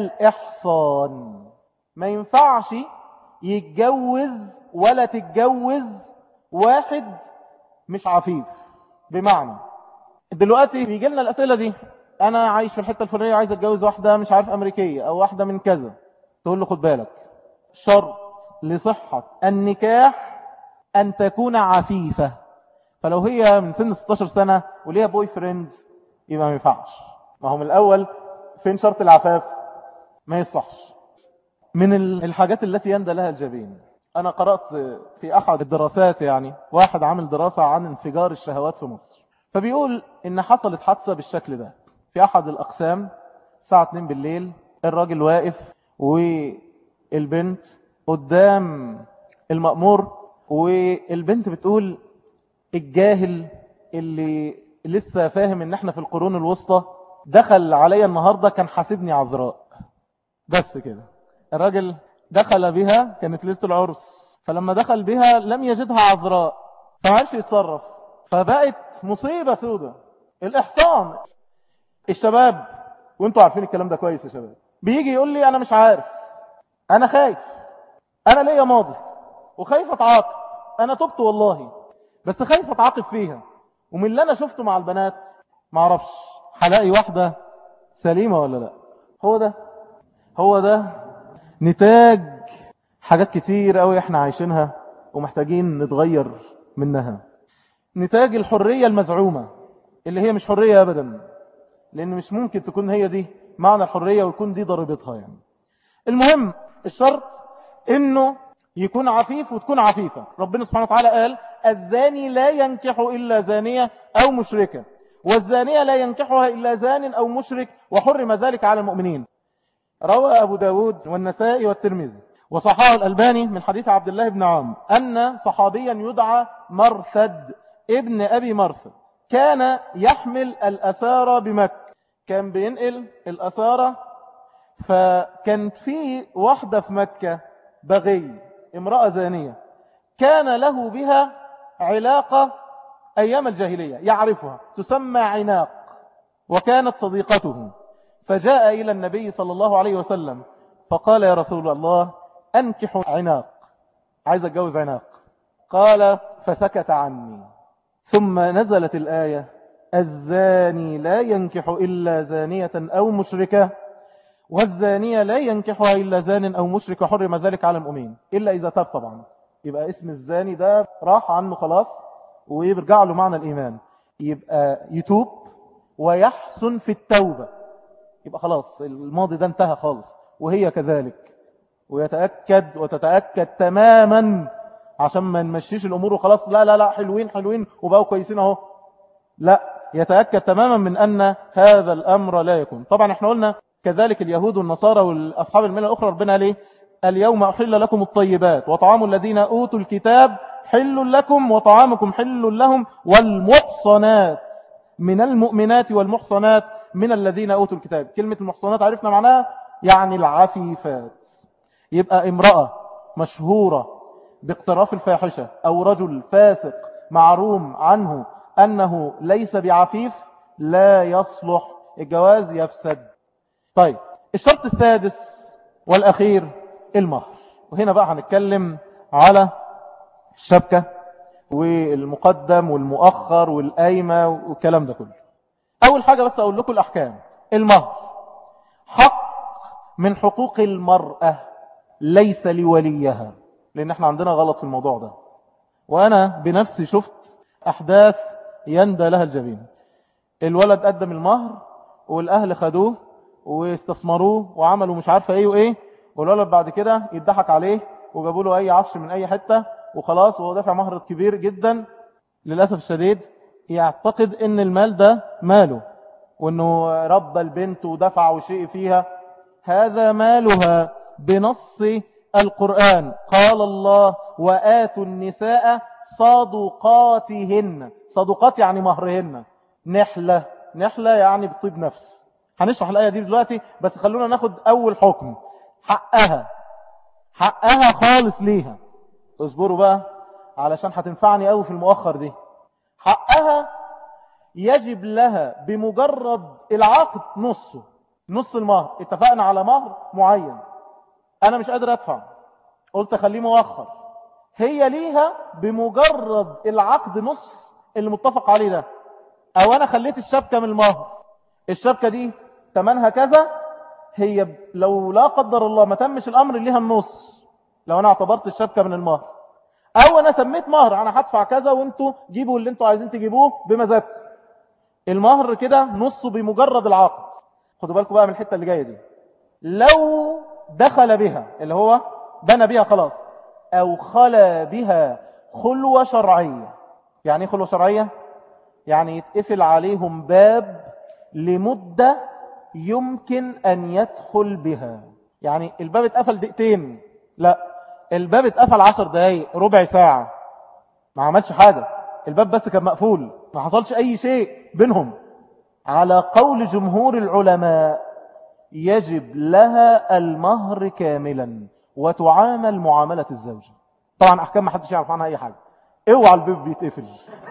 الإحصان. ما ينفعش يتجوز ولا تتجوز واحد مش عفيف. بمعنى دلوقتي بيجي لنا الأسئلة دي، أنا عايش في الحتة الفلانية عايز أتجوز واحدة مش عارف أمريكية أو واحدة من كذا. تقول له خد بالك، شرط لصحة النكاح أن تكون عفيفة. فلو هي من سن ستاشر سنة وليها بوي فريند يبقى ما ينفعش. ما هو من الأول فين شرط العفاف؟ ما يصحش. من الحاجات التي يندى لها الجبين، أنا قرأت في أحد الدراسات، يعني واحد عامل دراسة عن انفجار الشهوات في مصر، فبيقول إن حصلت حادثة بالشكل ده في أحد الأقسام الساعة اتنين بالليل. الراجل واقف والبنت قدام المأمور، والبنت بتقول الجاهل اللي لسه فاهم إن احنا في القرون الوسطى دخل عليا النهاردة كان حاسبني عذراء. بس كده. الراجل دخل بها، كانت ليلة العرس، فلما دخل بها لم يجدها عذراء فمعرفش يتصرف، فبقت مصيبة سودة. الإحصان. الشباب وانتوا عارفين الكلام ده كويس يا شباب، بيجي يقول لي أنا مش عارف، أنا خايف، أنا ليا ماضي وخايف أتعاقب، أنا تبت والله بس خايف أتعاقب فيها، ومن اللي أنا شفته مع البنات معرفش هلاقي واحدة سليمة ولا لا. هو ده هو ده نتاج حاجات كتير قوي احنا عايشينها ومحتاجين نتغير منها. نتاج الحرية المزعومة اللي هي مش حرية أبدا. لأن مش ممكن تكون هي دي معنى الحرية ويكون دي ضريبتها يعني. المهم الشرط انه يكون عفيف وتكون عفيفة. ربنا سبحانه وتعالى قال الزاني لا ينكح إلا زانية أو مشركة، والزانية لا ينكحها إلا زان أو مشرك، وحرم ذلك على المؤمنين. روى أبو داود والنسائي والترمذي وصححه الألباني من حديث عبد الله بن عمرو أن صحابيا يدعى مرثد ابن أبي مرثد كان يحمل الأسارة بمكة، كان بينقل الأسارة، فكان في واحدة في مكة بغي، امرأة زانية، كان له بها علاقة أيام الجاهلية يعرفها، تسمى عناق، وكانت صديقته. فجاء إلى النبي صلى الله عليه وسلم فقال يا رسول الله أنكح عناق، عايز أتجوز عناق. قال فسكت عني. ثم نزلت الآية الزاني لا ينكح إلا زانية أو مشركة، والزانية لا ينكحها إلا زان أو مشرك، وحرم ذلك على المؤمنين إلا إذا تاب. طبعا يبقى اسم الزاني ده راح عنه خلاص ويرجع له معنى الإيمان، يبقى يتوب ويحسن في التوبة، يبقى خلاص الماضي ده انتهى خالص، وهي كذلك. ويتأكد وتتأكد تماما عشان ما نمشيش الأمور وخلاص لا لا لا حلوين حلوين وبقوا كويسين اهو، لا، يتأكد تماما من أن هذا الأمر لا يكون. طبعا احنا قلنا كذلك اليهود والنصارى والأصحاب الملة الأخرى، ربنا ليه اليوم أحل لكم الطيبات وطعام الذين أوتوا الكتاب حل لكم وطعامكم حل لهم والمحصنات من المؤمنات والمحصنات من الذين أوتوا الكتاب. كلمة المحصنات عرفنا معناها يعني العفيفات. يبقى امرأة مشهورة باقتراف الفاحشة أو رجل فاسق معروم عنه أنه ليس بعفيف لا يصلح الجواز، يفسد. طيب الشرط السادس والأخير المهر، وهنا بقى هنتكلم على الشبكة والمقدم والمؤخر والقايمة والكلام ده كله. أول حاجة بس أقول لكم الأحكام. المهر حق من حقوق المرأة ليس لوليها، لأن احنا عندنا غلط في الموضوع ده، وأنا بنفسي شفت أحداث يندى لها الجبين. الولد قدم المهر والأهل خدوه واستثمروه وعملوا مش عارفة ايه وايه، والولد بعد كده يضحك عليه وجابوا له اي عفش من اي حتة وخلاص، وهو دافع مهر كبير جدا. للأسف الشديد يعتقد ان المال ده ماله، وانه رب البنت ودفع وشيء فيها. هذا مالها بنص القرآن، قال الله وآتوا النساء صدقاتهن. صدقات يعني مهرهن. نحلة، نحلة يعني بطيب نفس. هنشرح الآية دي دلوقتي، بس خلونا ناخد أول حكم. حقها، حقها خالص ليها. اصبروا بقى علشان هتنفعني قوي في المؤخر دي. حقها يجب لها بمجرد العقد نصه، نص المهر. اتفقنا على مهر معين، أنا مش قادر أدفع، قلت خليه مؤخر. هي ليها بمجرد العقد نص اللي متفق عليه ده. أو أنا خليت الشبكة من المهر، الشبكة دي تمنها كذا، هي لو لا قدر الله ما تمش الأمر ليها النص لو أنا اعتبرت الشبكة من المهر. أو أنا سميت مهر، أنا هدفع كذا وانتوا جيبوا اللي انتوا عايزين تجيبوه بمزاجكم. المهر كده نصه بمجرد العقد. خدوا بالكم بقى من الحتة اللي جاية دي. لو دخل بها اللي هو بنى بها خلاص، أو خلى بها خلوة شرعية. يعني ايه خلوة شرعية؟ يعني يتقفل عليهم باب لمدة يمكن أن يدخل بها. يعني الباب اتقفل دقيقتين، لا، الباب اتقفل عشر دقايق، ربع ساعة، ما عملش حاجة، الباب بس كان مقفول، ما حصلش أي شيء بينهم. على قول جمهور العلماء يجب لها المهر كاملا وتعامل معاملة الزوجة. طبعا أحكام ما حدش يعرف عنها أي حاجة. اوعى الباب بيتقفل.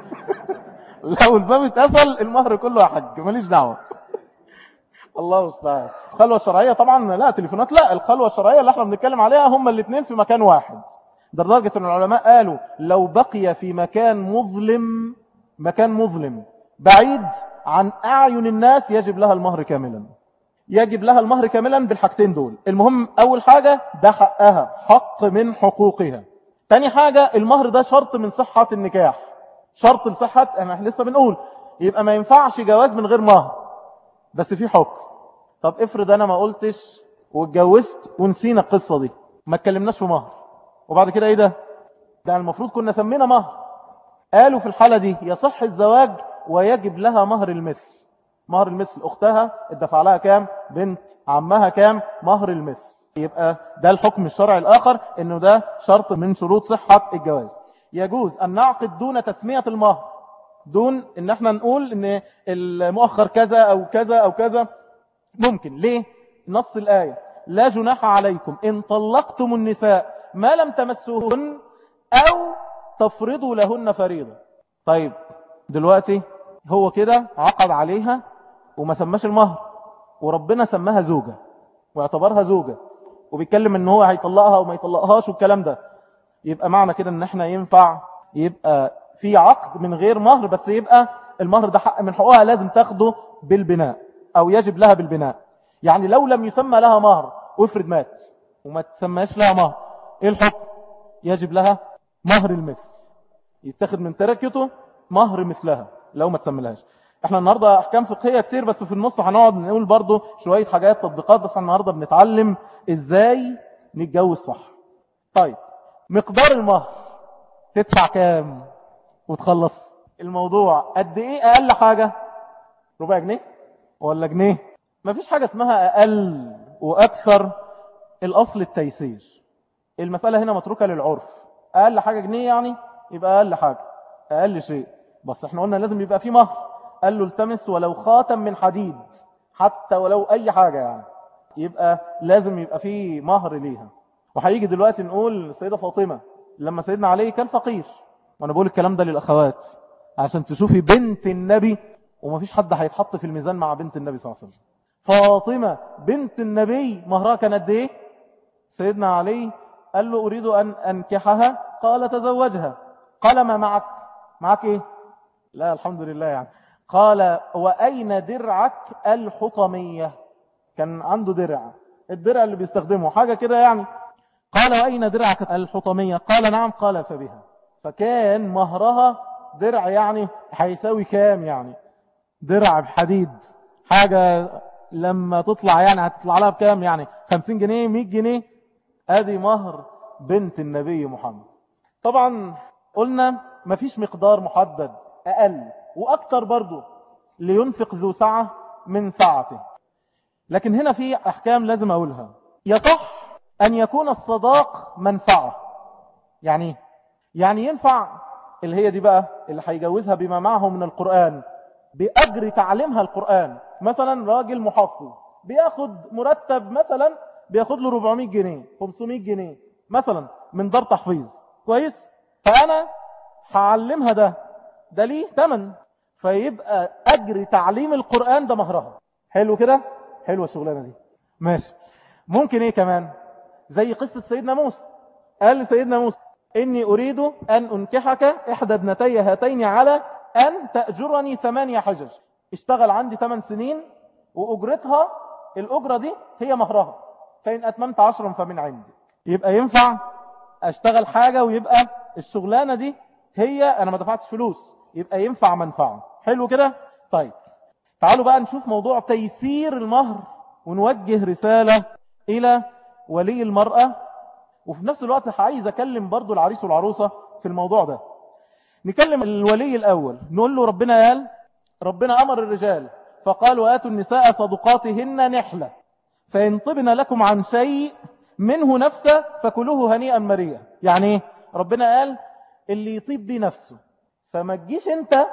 لو الباب اتقفل المهر كله يا حاج، ماليش دعوة. الله المستعان. الخلوة الشرعية طبعا لا تليفونات، لا، الخلوة الشرعية اللي احنا بنتكلم عليها هم الاثنين في مكان واحد. ده لدرجة ان العلماء قالوا لو بقي في مكان مظلم، مكان مظلم بعيد عن أعين الناس، يجب لها المهر كاملا. يجب لها المهر كاملا بالحاجتين دول. المهم أول حاجة ده حقها، حق من حقوقها. تاني حاجة المهر ده شرط من صحة النكاح، شرط لصحة. احنا لسه بنقول يبقى ما ينفعش جواز من غير مهر، بس في حكم. طب افرض انا ما قلتش واتجوزت ونسينا القصة دي، ما اتكلمناش في مهر، وبعد كده ايه ده؟ ده المفروض كنا سمينا مهر. قالوا في الحالة دي يصح الزواج ويجب لها مهر المثل. مهر المثل، اختها اتدفع لها كام؟ بنت عمها كام؟ مهر المثل. يبقى ده الحكم الشرعي الاخر، انه ده شرط من شروط صحة الجواز. يجوز ان نعقد دون تسمية المهر، دون ان احنا نقول ان المؤخر كذا او كذا او كذا. ممكن. ليه؟ نص الآية: لا جناح عليكم إن طلقتم النساء ما لم تمسوهن أو تفرضوا لهن فريضة. طيب دلوقتي هو كده عقد عليها وما سماش المهر، وربنا سماها زوجة واعتبرها زوجة، وبيتكلم ان هو هيطلقها وما يطلقهاش والكلام ده. يبقى معنى كده ان احنا ينفع يبقى في عقد من غير مهر، بس يبقى المهر ده حق من حقوقها لازم تاخده بالبناء او يجب لها بالبناء. يعني لو لم يسمى لها مهر وافرض مات وما تسماش لها مهر، ايه الحكم؟ يجب لها مهر المثل، يتخذ من تركته مهر مثلها لو ما تسمى لهاش. احنا النهاردة احكام فقهية كتير، بس في النص هنقعد نقول برضو شوية حاجات تطبيقات، بس النهاردة بنتعلم ازاي نتجوز صح. طيب مقدار المهر، تدفع كام وتخلص الموضوع؟ قد ايه اقل حاجة؟ ربع جنيه ولا جنيه؟ مفيش حاجة اسمها اقل واكثر، الاصل التيسير. المسألة هنا متروكة للعرف. اقل حاجة جنيه يعني يبقى اقل حاجة، اقل شيء. بس احنا قلنا لازم يبقى فيه مهر. قال له التمس ولو خاتم من حديد، حتى ولو اي حاجة يعني، يبقى لازم يبقى فيه مهر ليها. وهيجي دلوقتي نقول السيدة فاطمة لما سيدنا علي كان فقير، وانا بقول الكلام ده للاخوات عشان تشوفي بنت النبي، ومفيش حد هيتحط في الميزان مع بنت النبي صلى الله عليه وسلم. فاطمة بنت النبي مهرها كان قد ايه؟ سيدنا علي قال له اريد ان انكحها، قال تزوجها. قال ما معك؟ معك ايه؟ لا الحمد لله يعني. قال واين درعك الحطمية؟ كان عنده درع، الدرع اللي بيستخدمه حاجة كده يعني. قال واين درعك الحطمية؟ قال نعم. قال فبها. فكان مهرها درع، يعني هيساوي كام يعني؟ درع بحديد، حاجة لما تطلع يعني هتطلع لها بكام يعني؟ خمسين جنيه، مية جنيه. ادي مهر بنت النبي محمد. طبعا قلنا مفيش مقدار محدد، اقل واكتر برضو، لينفق ذو سعة من سعته. لكن هنا في احكام لازم اقولها. يصح ان يكون الصداق منفعة. يعني يعني ينفع اللي هي دي بقى اللي هيجوزها بما معه من القرآن بأجر تعليمها القرآن. مثلا راجل محفظ بياخد مرتب مثلا بياخد له أربعمائة جنيه خمسمائة جنيه مثلا من دار تحفيظ، كويس؟ فأنا هعلمها ده ده ليه ثمن، فيبقى أجر تعليم القرآن ده مهرها. حلو كده؟ حلوة الشغلانة دي، ماشي. ممكن ايه كمان؟ زي قصة سيدنا موسى. قال لسيدنا موسى إني أريد أن أنكحك إحدى ابنتي هاتين على أن تأجرني ثمانية حجج. اشتغل عندي ثمان سنين وأجرتها، الأجرة دي هي مهرها، فإن أتممت عشرا فمن عندي. يبقى ينفع أشتغل حاجة ويبقى الشغلانة دي هي أنا ما دفعتش فلوس، يبقى ينفع منفعة. حلو كده؟ طيب تعالوا بقى نشوف موضوع تيسير المهر، ونوجه رسالة إلى ولي المرأة. وفي نفس الوقت عايز أكلم برضو العريس والعروسة في الموضوع ده. نكلم الولي الأول، نقول له ربنا قال، ربنا أمر الرجال فقال وآتوا النساء صدقاتهن نحلة فإن طبن لكم عن شيء منه نفسه فكلوه هنيئا مريئا. يعني ربنا قال اللي يطيب بيه نفسه، فما تجيش انت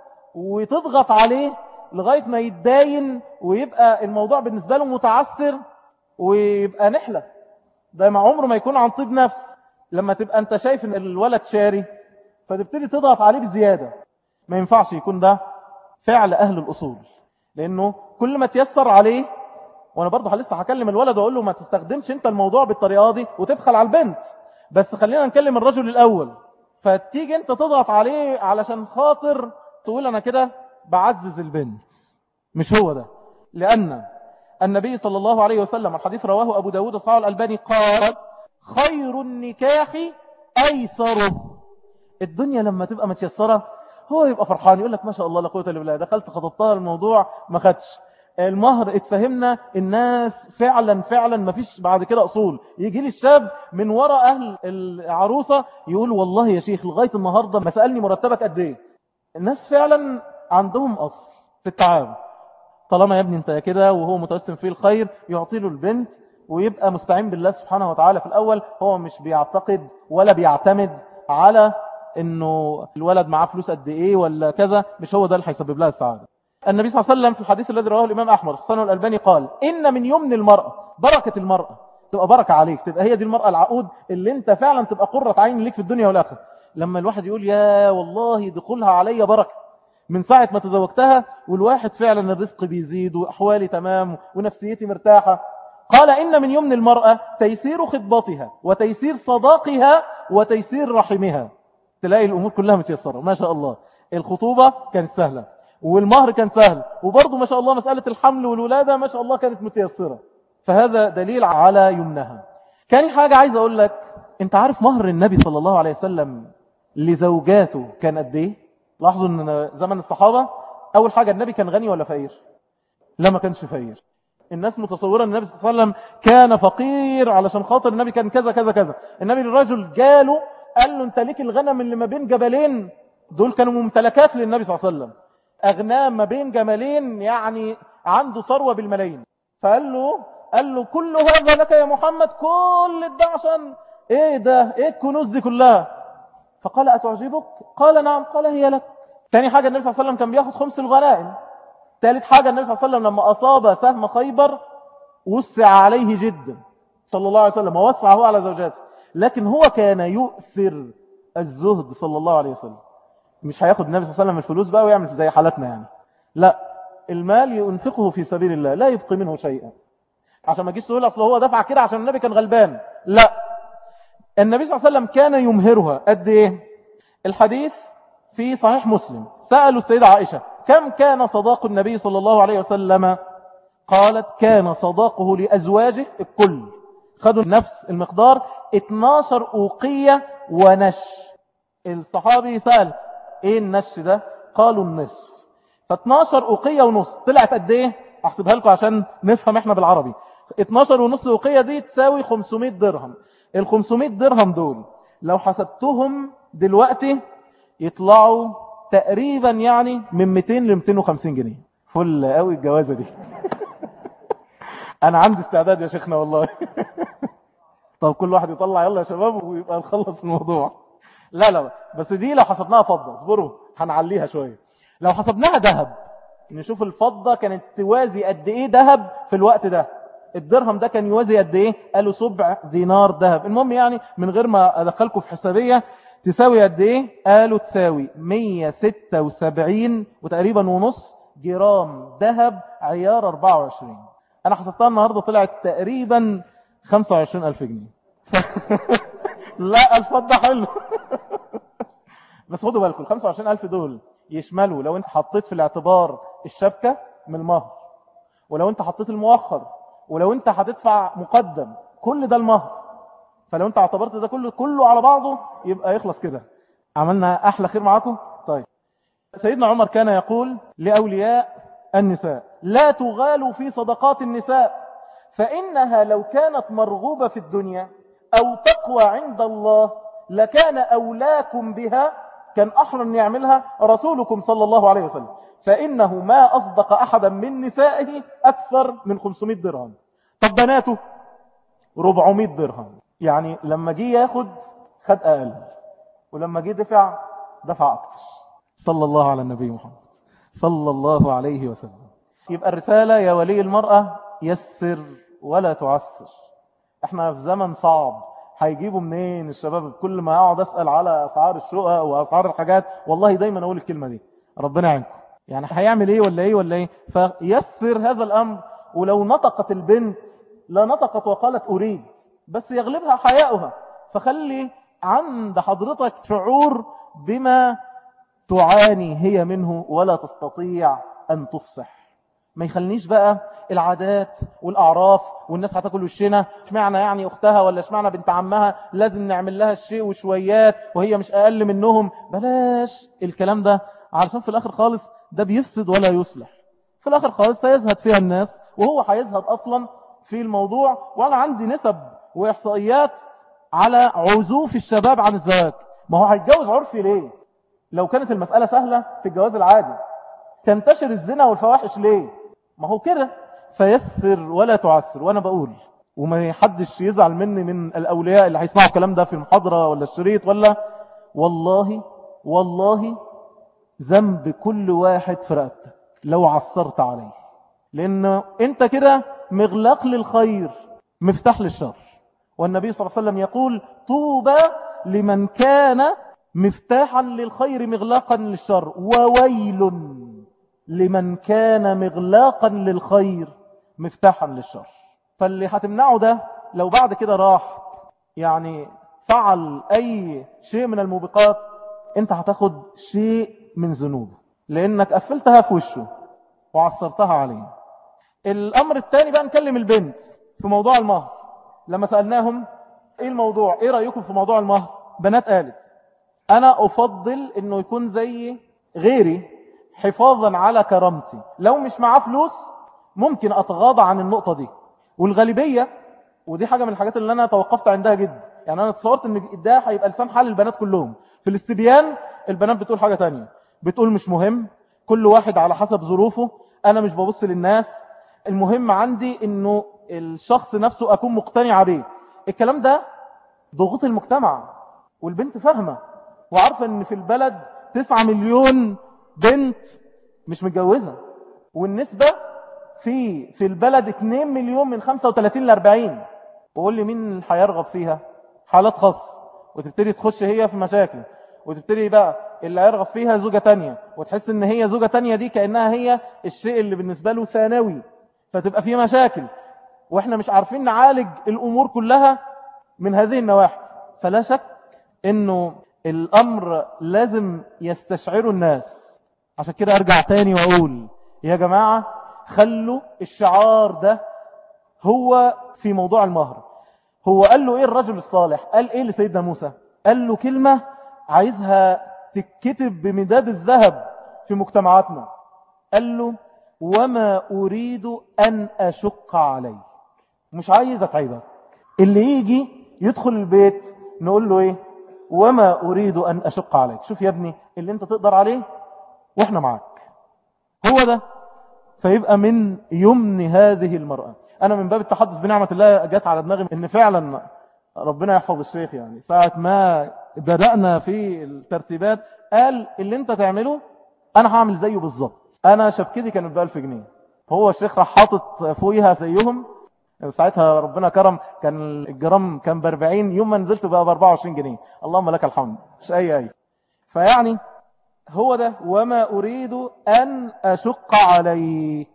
وتضغط عليه لغاية ما يتداين ويبقى الموضوع بالنسبة له متعسر ويبقى نحلة. ده ما عمره ما يكون عن طيب نفس. لما تبقى انت شايف ان الولد شاري فتبتدي تضغط عليه بزيادة، ما ينفعش يكون ده فعل أهل الأصول، لأنه كل ما تيسر عليه. وأنا برضو لسه هكلم الولد وأقول له ما تستخدمش انت الموضوع بالطريقة دي وتبخل على البنت، بس خلينا نكلم الرجل الأول. فتيجي انت تضغط عليه علشان خاطر تقول أنا كده بعزز البنت، مش هو ده. لأن النبي صلى الله عليه وسلم، الحديث رواه أبو داود صحيح الألباني، قال خير النكاح أيسره. الدنيا لما تبقى متيسرة هو يبقى فرحان، يقول لك ما شاء الله لا قوة الا بالله، دخلت خطبتها الموضوع ما خدش، المهر اتفهمنا الناس فعلا فعلا ما فيش بعد كده أصول. يجي لي الشاب من وراء أهل العروسة يقول والله يا شيخ لغاية النهاردة ما سألني مرتبك قد ايه. الناس فعلا عندهم أصل في التعامل. طالما يا ابني انت كده وهو متوسم فيه الخير يعطي له البنت ويبقى مستعين بالله سبحانه وتعالى في الأول. هو مش بيعتقد ولا بيعتمد على انه الولد معاه فلوس قد ايه ولا كذا، مش هو ده اللي هيسبب لها السعادة. النبي صلى الله عليه وسلم في الحديث الذي رواه الإمام أحمد حسنه الألباني قال إن من يمن المرأة بركة المرأة، تبقى بركة عليك، تبقى هي دي المرأة العقود اللي انت فعلا تبقى قرة عين ليك في الدنيا والآخرة. لما الواحد يقول يا والله دخولها علي بركة من ساعة ما تزوجتها، والواحد فعلا الرزق بيزيد وأحوالي تمام ونفسيتي مرتاحة. قال إن من يمن المرأة تيسير خطبتها وتيسير صداقها وتيسير رحمها. تلاقي الأمور كلها متيسرة ما شاء الله. الخطوبة كانت سهلة والمهر كان سهل، وبرضه ما شاء الله مسألة الحمل والولادة ما شاء الله كانت متيسرة. فهذا دليل على يمنها. كان حاجة عايز أقول لك، انت عارف مهر النبي صلى الله عليه وسلم لزوجاته كان قد ايه؟ لاحظوا ان زمن الصحابة اول حاجة النبي كان غني ولا فقير؟ لا ما كانش فقير. الناس متصورة ان النبي صلى الله عليه وسلم كان فقير علشان خاطر النبي كان كذا كذا كذا. النبي الرجل جاله قال له انت ليك الغنم اللي ما بين جبلين دول كانوا ممتلكات للنبي صلى الله عليه وسلم، أغنام ما بين جمالين، يعني عنده ثروة بالملايين. فقال له قال له كل هذا لك يا محمد، كل ده عشان ايه ده؟ ايه الكنوز دي كلها؟ فقال أتعجبك؟ قال نعم. قال هي لك. تاني حاجة النبي صلى الله عليه وسلم كان بياخد خمس الغنائم. ثالث حاجة النبي صلى الله عليه وسلم لما أصاب سهم خيبر وسع عليه جدا صلى الله عليه وسلم، ووسع هو على زوجاته، لكن هو كان يؤثر الزهد صلى الله عليه وسلم. مش هياخد النبي صلى الله عليه وسلم الفلوس بقى ويعمل زي حالتنا يعني، لا، المال ينفقه في سبيل الله لا يبقي منه شيئا. عشان ما تجيش تقول اصل هو دفع كده عشان النبي كان غلبان، لا، النبي صلى الله عليه وسلم كان يمهرها قد ايه؟ الحديث في صحيح مسلم سألوا السيدة عائشة كم كان صداق النبي صلى الله عليه وسلم؟ قالت كان صداقه لأزواجه الكل خدوا نفس المقدار اتناشر أوقية ونش. الصحابي سأل ايه النش ده؟ قالوا النصف. فاتناشر أوقية ونص طلعت قد ايه؟ احسبها لكم عشان نفهم احنا بالعربي. اتناشر ونص أوقية دي تساوي خمسمائة درهم. ال خمسمائة درهم دول لو حسبتهم دلوقتي يطلعوا تقريبا يعني من مئتين ل مئتين وخمسين جنيه. فل قوي الجوازة دي. انا عندي استعداد يا شيخنا والله. طب كل واحد يطلع يلا يا شباب ويبقى نخلص الموضوع. لا لا بس دي لو حسبناها فضة، اصبروا هنعليها شوية. لو حسبناها ذهب نشوف الفضة كانت توازي قد ايه ذهب في الوقت ده. الدرهم ده كان يوازي قد ايه؟ قالوا سبع دينار ذهب. المهم يعني من غير ما ادخلكم في حسابية تساوي قد ايه؟ قالوا تساوي مئة وستة وسبعين وتقريبا ونص جرام ذهب عيار أربعة وعشرين. انا حسبتها النهاردة طلعت تقريبا خمسة وعشرين ألف جنيه. لا الفضة حلو. بس خدوا بالكم خمسة وعشرين ألف دول يشملوا لو انت حطيت في الاعتبار الشبكة من المهر، ولو انت حطيت المؤخر، ولو انت هتدفع مقدم، كل ده المهر. فلو انت اعتبرت ده كله كله على بعضه يبقى يخلص كده. عملنا احلى خير معاكم. طيب سيدنا عمر كان يقول لأولياء النساء لا تغالوا في صدقات النساء فإنها لو كانت مرغوبة في الدنيا أو تقوى عند الله لكان أولاكم بها، كان أحرى أن يعملها رسولكم صلى الله عليه وسلم، فإنه ما أصدق أحدا من نسائه أكثر من خمسمائة درهم. طب بناته أربعمائة درهم. يعني لما جي ياخد خد أقل، ولما جي دفع دفع أكثر. صلى الله على النبي محمد صلى الله عليه وسلم. يبقى الرسالة يا ولي المرأة يسر ولا تعسر. احنا في زمن صعب، هيجيبوا منين الشباب؟ كل ما اقعد اسأل على اسعار الشقق واسعار الحاجات والله دايما اقول الكلمة دي، ربنا يعينكم. يعني هيعمل ايه ولا ايه ولا ايه؟ فيسر هذا الامر. ولو نطقت البنت لا نطقت وقالت اريد، بس يغلبها حياؤها. فخلي عند حضرتك شعور بما تعاني هي منه ولا تستطيع ان تفصح. ما يخلنيش بقى العادات والأعراف والناس هتاكل وشنا، اشمعنى يعني أختها ولا اشمعنى بنت عمها لازم نعمل لها الشيء وشويات وهي مش أقل منهم. بلاش الكلام ده، علشان في الآخر خالص ده بيفسد ولا يصلح. في الآخر خالص سيزهد فيها الناس، وهو هيزهد أصلا في الموضوع. وأنا عندي نسب وإحصائيات على عزوف الشباب عن الزواج. ما هو هيتجوز عرفي ليه؟ لو كانت المسألة سهلة في الجواز العادي تنتشر الزنا والفواحش ليه؟ ما هو كده. فيسر ولا تعسر. وأنا بقول وما حدش يزعل مني من الأولياء اللي هيسمعوا الكلام ده في المحاضرة ولا الشريط ولا، والله والله ذنب كل واحد في رقبتك لو عصرت عليه، لأنه أنت كده مغلق للخير مفتاح للشر. والنبي صلى الله عليه وسلم يقول طوبى لمن كان مفتاحا للخير مغلاقا للشر، وويل لمن كان مغلاقا للخير مفتاحا للشر. فاللي هتمنعه ده لو بعد كده راح يعني فعل أي شيء من الموبقات، انت هتاخد شيء من ذنوبه لأنك قفلتها في وشه وعصرتها عليه. الأمر الثاني بقى نكلم البنت في موضوع المهر. لما سألناهم ايه الموضوع، ايه رأيكم في موضوع المهر، بنات قالت انا افضل انه يكون زي غيري حفاظا على كرامتي، لو مش معاه فلوس ممكن اتغاضى عن النقطة دي. والغالبية، ودي حاجة من الحاجات اللي انا توقفت عندها جدا، يعني انا تصورت ان ده هيبقى لسان حال البنات كلهم. في الاستبيان البنات بتقول حاجة تانية، بتقول مش مهم، كل واحد على حسب ظروفه، انا مش ببص للناس، المهم عندي انه الشخص نفسه اكون مقتنع بيه. الكلام ده ضغوط المجتمع، والبنت فاهمة وعارفة ان في البلد تسعة مليون بنت مش متجوزة، والنسبة في في البلد اتنين مليون من خمسة وثلاثين ل أربعين. وقول لي مين هيرغب فيها؟ حالات خاصة، وتبتدي تخش هي في مشاكل، وتبتدي بقى اللي هيرغب فيها زوجة تانية، وتحس ان هي زوجة تانية دي كأنها هي الشيء اللي بالنسبة له ثانوي، فتبقى فيه مشاكل، واحنا مش عارفين نعالج الامور كلها من هذه النواحي. فلا شك انه الامر لازم يستشعروا الناس. عشان كده ارجع تاني واقول يا جماعة خلوا الشعار ده هو في موضوع المهر. هو قال له ايه الرجل الصالح؟ قال ايه لسيدنا موسى؟ قال له كلمة عايزها تتكتب بمداد الذهب في مجتمعاتنا. قال له وما أريد أن أشق عليك، مش عايز أتعبك. اللي يجي يدخل البيت نقول له ايه؟ وما أريد أن أشق عليك. شوف يا ابني اللي انت تقدر عليه واحنا معاك، هو ده. فيبقى من يمن هذه المرأة. أنا من باب التحدث بنعمة الله جات على دماغي إن فعلا ربنا يحفظ الشيخ، يعني ساعة ما بدأنا في الترتيبات قال اللي انت تعمله أنا هعمل زيه بالظبط. أنا شبكتي كانت بألف جنيه، هو الشيخ راح حاطط فوقها زيهم. ساعتها ربنا كرم، كان الجرام كان بأربعين، يوم ما نزلت بقى بأربعة وعشرين جنيه. اللهم لك الحمد، مش أي أي. فيعني هو ده وما أريد أن أشق عليك،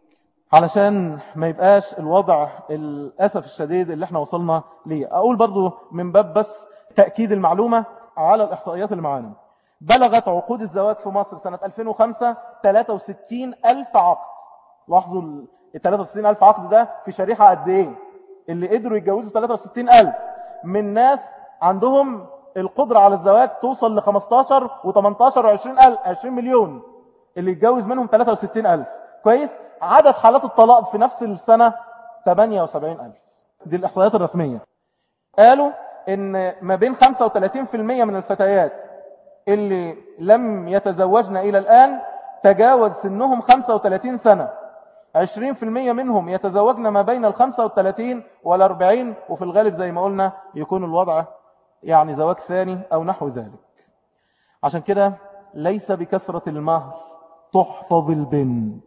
علشان ما يبقاش الوضع الأسف الشديد اللي احنا وصلنا ليه. أقول برضو من باب بس تأكيد المعلومة على الإحصائيات اللي معانا. بلغت عقود الزواج في مصر سنة ألفين وخمسة ثلاثة وستين ألف عقد. لاحظوا ال ثلاثة وستين ألف عقد ده في شريحة قد ايه؟ اللي قدروا يتجوزوا ثلاثة وستين ألف من ناس عندهم القدرة على الزواج توصل ل خمستاشر و18 و20 ألف، عشرين مليون اللي يتجوز منهم ثلاثة وستين ألف. كويس. عدد حالات الطلاق في نفس السنة ثمانية وسبعين ألف. دي الإحصائيات الرسمية. قالوا ان ما بين خمسة وثلاثين بالمئة من الفتيات اللي لم يتزوجن إلى الآن تجاوز سنهم خمسة وثلاثين سنة. عشرين بالمئة منهم يتزوجن ما بين الخمسة والثلاثين والأربعين، وفي الغالب زي ما قلنا يكون الوضع يعني زواج ثاني أو نحو ذلك. عشان كده ليس بكثرة المهر تحفظ البنت.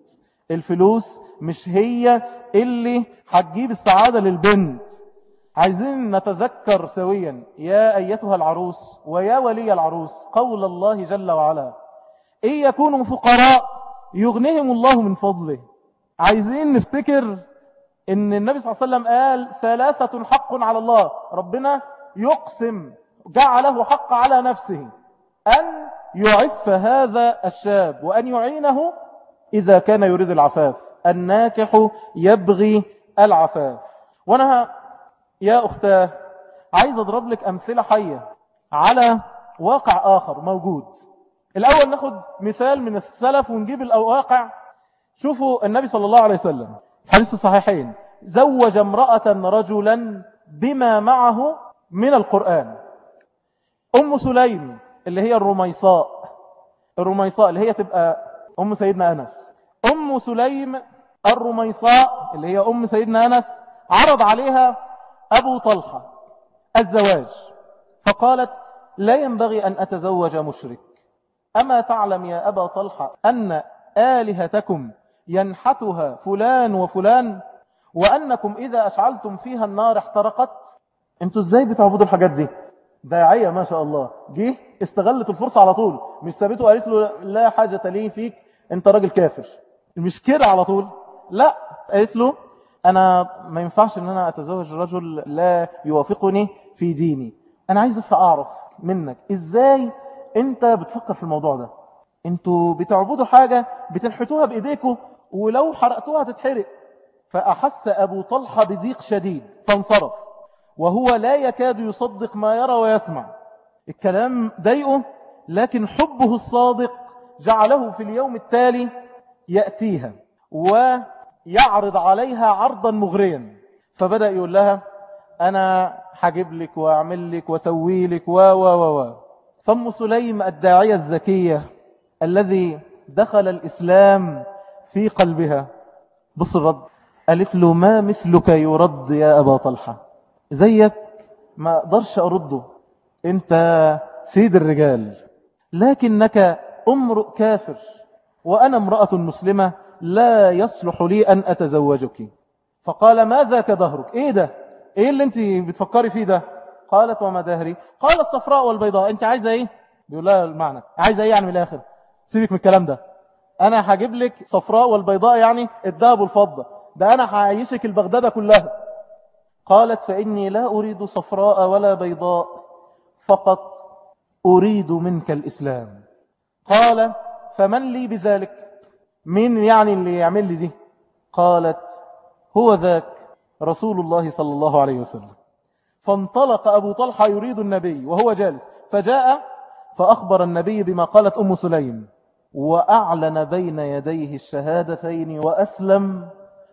الفلوس مش هي اللي هتجيب السعادة للبنت. عايزين نتذكر سويا يا أيتها العروس ويا ولي العروس قول الله جل وعلا إن يكونوا فقراء يغنيهم الله من فضله. عايزين نفتكر ان النبي صلى الله عليه وسلم قال ثلاثة حق على الله، ربنا يقسم جعله حق على نفسه، أن يعف هذا الشاب وأن يعينه إذا كان يريد العفاف. الناكح يبغي العفاف. وانا يا أختاه عايز أضرب لك أمثلة حية على واقع آخر موجود. الأول ناخد مثال من السلف ونجيب الواقع شوفوا النبي صلى الله عليه وسلم حديث الصحيحين زوج امرأة رجلا بما معه من القرآن. أم سليم اللي هي الرميصاء، الرميصاء اللي هي تبقى أم سيدنا أنس، أم سليم الرميصاء اللي هي أم سيدنا أنس عرض عليها أبو طلحة الزواج، فقالت لا ينبغي أن أتزوج مشرك، أما تعلم يا أبا طلحة أن آلهتكم ينحتها فلان وفلان، وأنكم إذا أشعلتم فيها النار احترقت؟ انتوا ازاي بتعبدوا الحاجات دي؟ داعية ما شاء الله، جه استغلت الفرصة على طول، مش سابته قالت له لا حاجة لي فيك انت راجل كافر، مش كده على طول، لا قالت له انا ما ينفعش ان انا اتزوج رجل لا يوافقني في ديني، انا عايز بس اعرف منك ازاي انت بتفكر في الموضوع ده، انتوا بتعبدوا حاجة بتنحتوها بايديكم ولو حرقتوها تتحرق. فأحس أبو طلحة بضيق شديد فانصرف وهو لا يكاد يصدق ما يرى ويسمع، الكلام ضايقه، لكن حبه الصادق جعله في اليوم التالي يأتيها ويعرض عليها عرضا مغريا، فبدأ يقول لها أنا حجب لك وأعمل لك وسوي لك و و و و فأم سليم الداعية الذكية الذي دخل الإسلام في قلبها، بص الرد، قالت له ما مثلك يرد يا أبا طلحة، زيك ما أقدرش أرده، أنت سيد الرجال، لكنك امرؤ كافر وأنا امرأة مسلمة لا يصلح لي أن أتزوجك. فقال ما ذاك ظهرك، إيه ده، إيه اللي أنت بتفكري فيه ده؟ قالت وما دهري؟ قال الصفراء والبيضاء، أنت عايزة إيه؟ بيقول لها المعنى، عايزة إيه يعني من الآخر؟ سيبك من الكلام ده، أنا هجيب لك صفراء والبيضاء يعني الذهب والفضة، ده أنا هعيشك البغدادة كلها. قالت فإني لا أريد صفراء ولا بيضاء، فقط أريد منك الإسلام. قال فمن لي بذلك، مين يعني اللي يعمل لي دي؟ قالت هو ذاك رسول الله صلى الله عليه وسلم. فانطلق أبو طلحة يريد النبي وهو جالس، فجاء فأخبر النبي بما قالت أم سليم، وأعلن بين يديه الشهادتين وأسلم،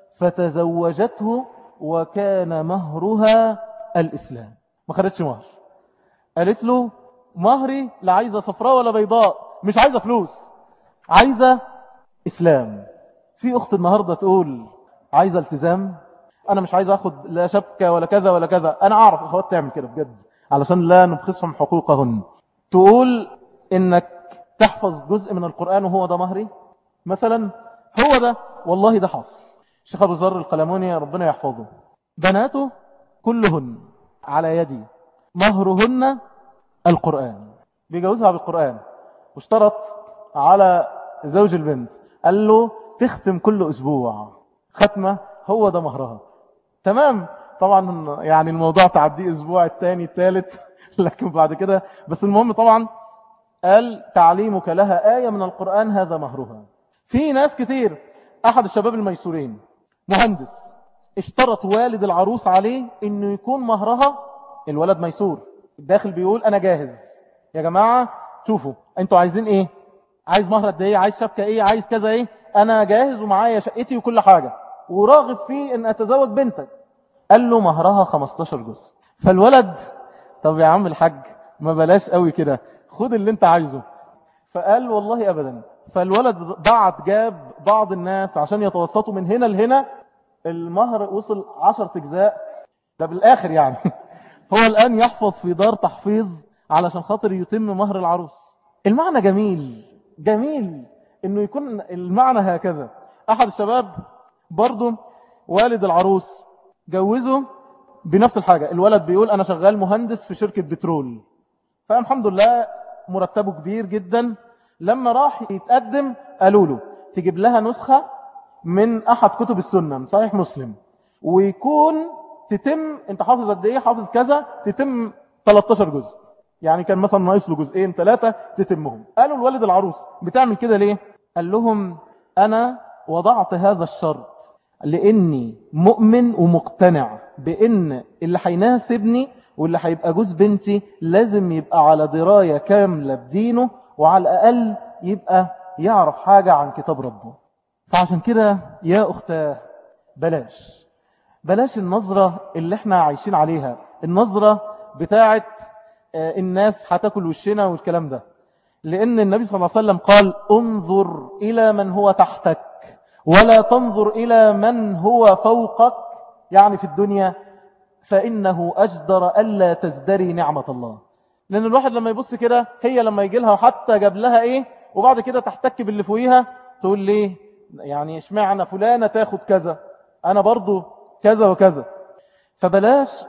فتزوجته وكان مهرها الإسلام. ما خدتش مهر، قالت له مهري لا عايزة صفراء ولا بيضاء، مش عايزة فلوس، عايزة إسلام. في أخت النهاردة تقول عايزة التزام، أنا مش عايزة أخد لا شبكة ولا كذا ولا كذا، أنا أعرف أخوات تعمل كده بجد علشان لا نبخسهم حقوقهن، تقول إنك تحفظ جزء من القرآن وهو ده مهري مثلا، هو ده والله ده حاصل. الشيخ أبو ذر القلموني ربنا يحفظه، بناته كلهن على يدي مهرهن القرآن، بيجوزها بالقرآن، واشترط على زوج البنت قال له تختم كل أسبوع ختمة، هو ده مهرها. تمام، طبعا يعني الموضوع تعدي أسبوع الثاني الثالث لكن بعد كده بس المهم طبعا قال تعليمك لها آية من القرآن هذا مهرها. في ناس كتير، أحد الشباب الميسورين مهندس، اشترط والد العروس عليه انه يكون مهرها، الولد ميسور الداخل بيقول انا جاهز يا جماعة، شوفوا انتوا عايزين ايه، عايز مهر قد ايه، عايز شبكة ايه، عايز كذا ايه، انا جاهز ومعايا شقتي وكل حاجة وراغب في ان اتزوج بنتك. قال له مهرها خمستاشر جزء. فالولد طب يا عم الحاج ما بلاش قوي كده، خد اللي انت عايزه. فقال والله ابدا. فالولد بعت جاب بعض الناس عشان يتوسطوا من هنا لهنا، المهر وصل عشرة اجزاء، ده بالاخر يعني هو الان يحفظ في دار تحفيظ علشان خاطر يتم مهر العروس. المعنى جميل جميل انه يكون المعنى هكذا. احد الشباب برضو والد العروس جوزه بنفس الحاجة، الولد بيقول انا شغال مهندس في شركة بترول، فالحمد لله مرتبه كبير جدا. لما راح يتقدم قالوا له تجيب لها نسخة من احد كتب السنة من صحيح مسلم، ويكون تتم، انت حافظ قد ايه، حافظ كذا، تتم تلتاشر جزء، يعني كان مثلا ناقص له جزئين ثلاثة تتمهم. قالوا الوالد العروس بتعمل كده ليه؟ قال لهم انا وضعت هذا الشرط لاني مؤمن ومقتنع بان اللي هيناسبني واللي هيبقى جوز بنتي لازم يبقى على دراية كاملة بدينه، وعلى الاقل يبقى يعرف حاجة عن كتاب ربه. فعشان كده يا أختاه بلاش بلاش النظرة اللي احنا عايشين عليها، النظرة بتاعت الناس هتاكل وشنا والكلام ده. لأن النبي صلى الله عليه وسلم قال انظر إلى من هو تحتك ولا تنظر إلى من هو فوقك، يعني في الدنيا، فإنه أجدر ألا تزدري نعمة الله. لأن الواحد لما يبص كده، هي لما يجي لها حتى جاب لها إيه وبعد كده تحتك باللي فوقيها تقول ليه يعني اشمعنى فلانة تاخد كذا أنا برضو كذا وكذا. فبلاش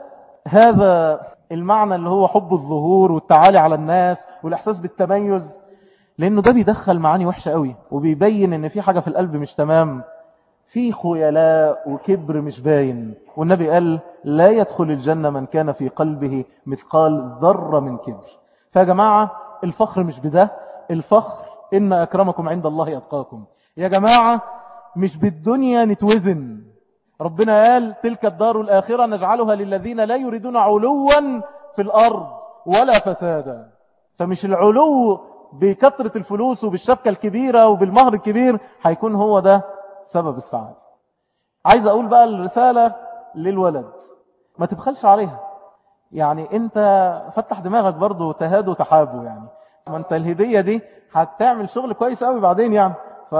هذا المعنى اللي هو حب الظهور والتعالي على الناس والإحساس بالتميز، لأنه ده بيدخل معاني وحشة قوي وبيبين ان في حاجة في القلب مش تمام، في خيلاء وكبر مش باين. والنبي قال لا يدخل الجنة من كان في قلبه مثقال ذرة من كبر. فيا جماعة الفخر مش بده، الفخر إن أكرمكم عند الله أتقاكم. يا جماعة مش بالدنيا نتوزن. ربنا قال تلك الدار الآخرة نجعلها للذين لا يريدون علوا في الأرض ولا فسادا. فمش العلو بكثرة الفلوس وبالشبكة الكبيرة وبالمهر الكبير هيكون هو ده سبب السعادة. عايز أقول بقى الرسالة للولد، ما تبخلش عليها. يعني انت فتح دماغك برضو تهاد وتحابه، يعني ما انت الهدية دي هتعمل شغل كويس قوي بعدين يعني.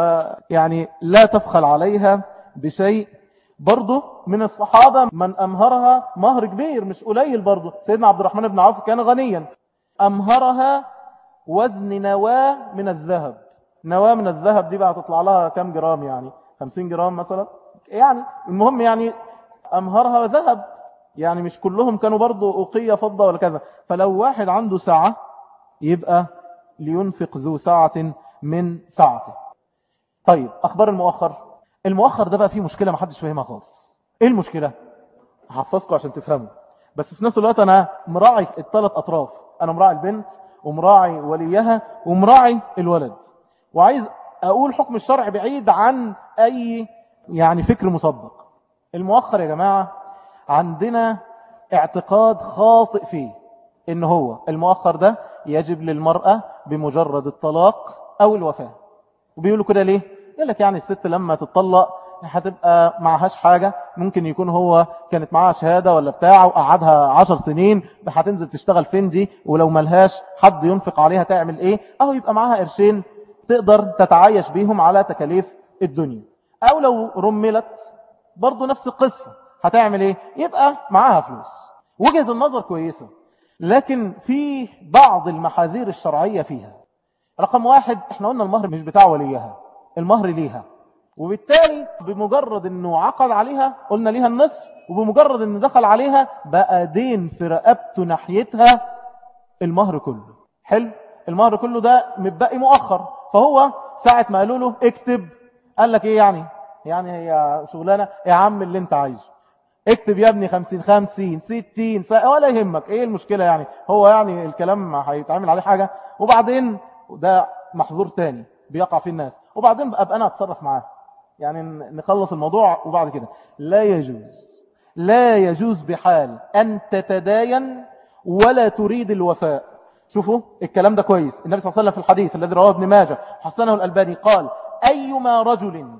فيعني لا تبخل عليها بشيء. برضو من الصحابة من أمهرها مهر كبير مش قليل، برضو سيدنا عبد الرحمن بن عوف كان غنيا، أمهرها وزن نواة من الذهب. نواة من الذهب دي بقى تطلع لها كم جرام؟ يعني خمسين جرام مثلا، يعني المهم يعني أمهرها ذهب، يعني مش كلهم كانوا برضو أقية فضة ولا كذا. فلو واحد عنده ساعة يبقى لينفق ذو ساعة من ساعته. طيب أخبار المؤخر. المؤخر ده بقى فيه مشكلة محدش فاهمها خالص. إيه المشكلة؟ هحفظكم عشان تفهموا، بس في نفس الوقت أنا مراعي الثلاث أطراف. أنا مراعي البنت ومراعي وليها ومراعي الولد، وعايز أقول حكم الشرع بعيد عن أي يعني فكر مصدق. المؤخر يا جماعة عندنا اعتقاد خاطئ فيه، إن هو المؤخر ده يجب للمرأة بمجرد الطلاق أو الوفاة. وبيقولوا كده ليه؟ يقول لك يعني الست لما تتطلق هتبقى معهاش حاجة، ممكن يكون هو كانت معها شهادة ولا بتاع وقعدها عشر سنين، هتنزل تشتغل فين دي؟ ولو ملهاش حد ينفق عليها تعمل ايه؟ اهو يبقى معها قرشين تقدر تتعايش بيهم على تكاليف الدنيا. او لو رملت برضو نفس القصة، هتعمل ايه؟ يبقى معها فلوس. وجهة النظر كويسة، لكن في بعض المحاذير الشرعية فيها. رقم واحد، احنا قلنا المهر مش بتاع وليها، المهر ليها، وبالتالي بمجرد انه عقد عليها قلنا ليها النصف، وبمجرد انه دخل عليها بقى دين في رقبته ناحيتها المهر كله. حلو، المهر كله ده متبقي مؤخر. فهو ساعة ما قالوا له اكتب، قال لك ايه يعني؟ يعني هي شغلانة يا عم اللي انت عايزه، اكتب يا ابني خمسين خمسين ستين ولا يهمك، ايه المشكلة يعني؟ هو يعني الكلام هيتعمل عليه حاجة؟ وبعدين ده محظور تاني بيقع فيه الناس، وبعدين بقى انا اتصرف معاه، يعني نخلص الموضوع. وبعد كده لا يجوز لا يجوز بحال أن تتداين ولا تريد الوفاء. شوفوا الكلام ده كويس. النبي صلى الله عليه وسلم في الحديث الذي رواه ابن ماجه حسنه الألباني قال أيما رجل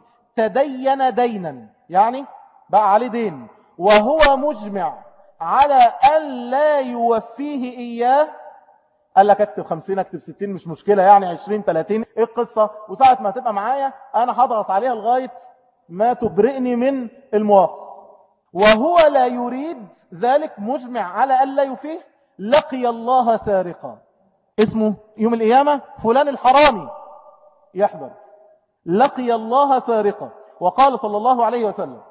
تدين دينا، يعني بقى عليه دين وهو مجمع على أن لا يوفيه إياه، قال لك اكتب خمسين اكتب ستين مش مشكلة، يعني عشرين ثلاثين ايه القصة؟ وساعة ما تبقى معايا انا هضغط عليها لغاية ما تبرئني من الموافق، وهو لا يريد ذلك، مجمع على أن لا يوفيه، لقي الله سارقا. اسمه يوم القيامة فلان الحرامي، يحضر لقي الله سارقا. وقال صلى الله عليه وسلم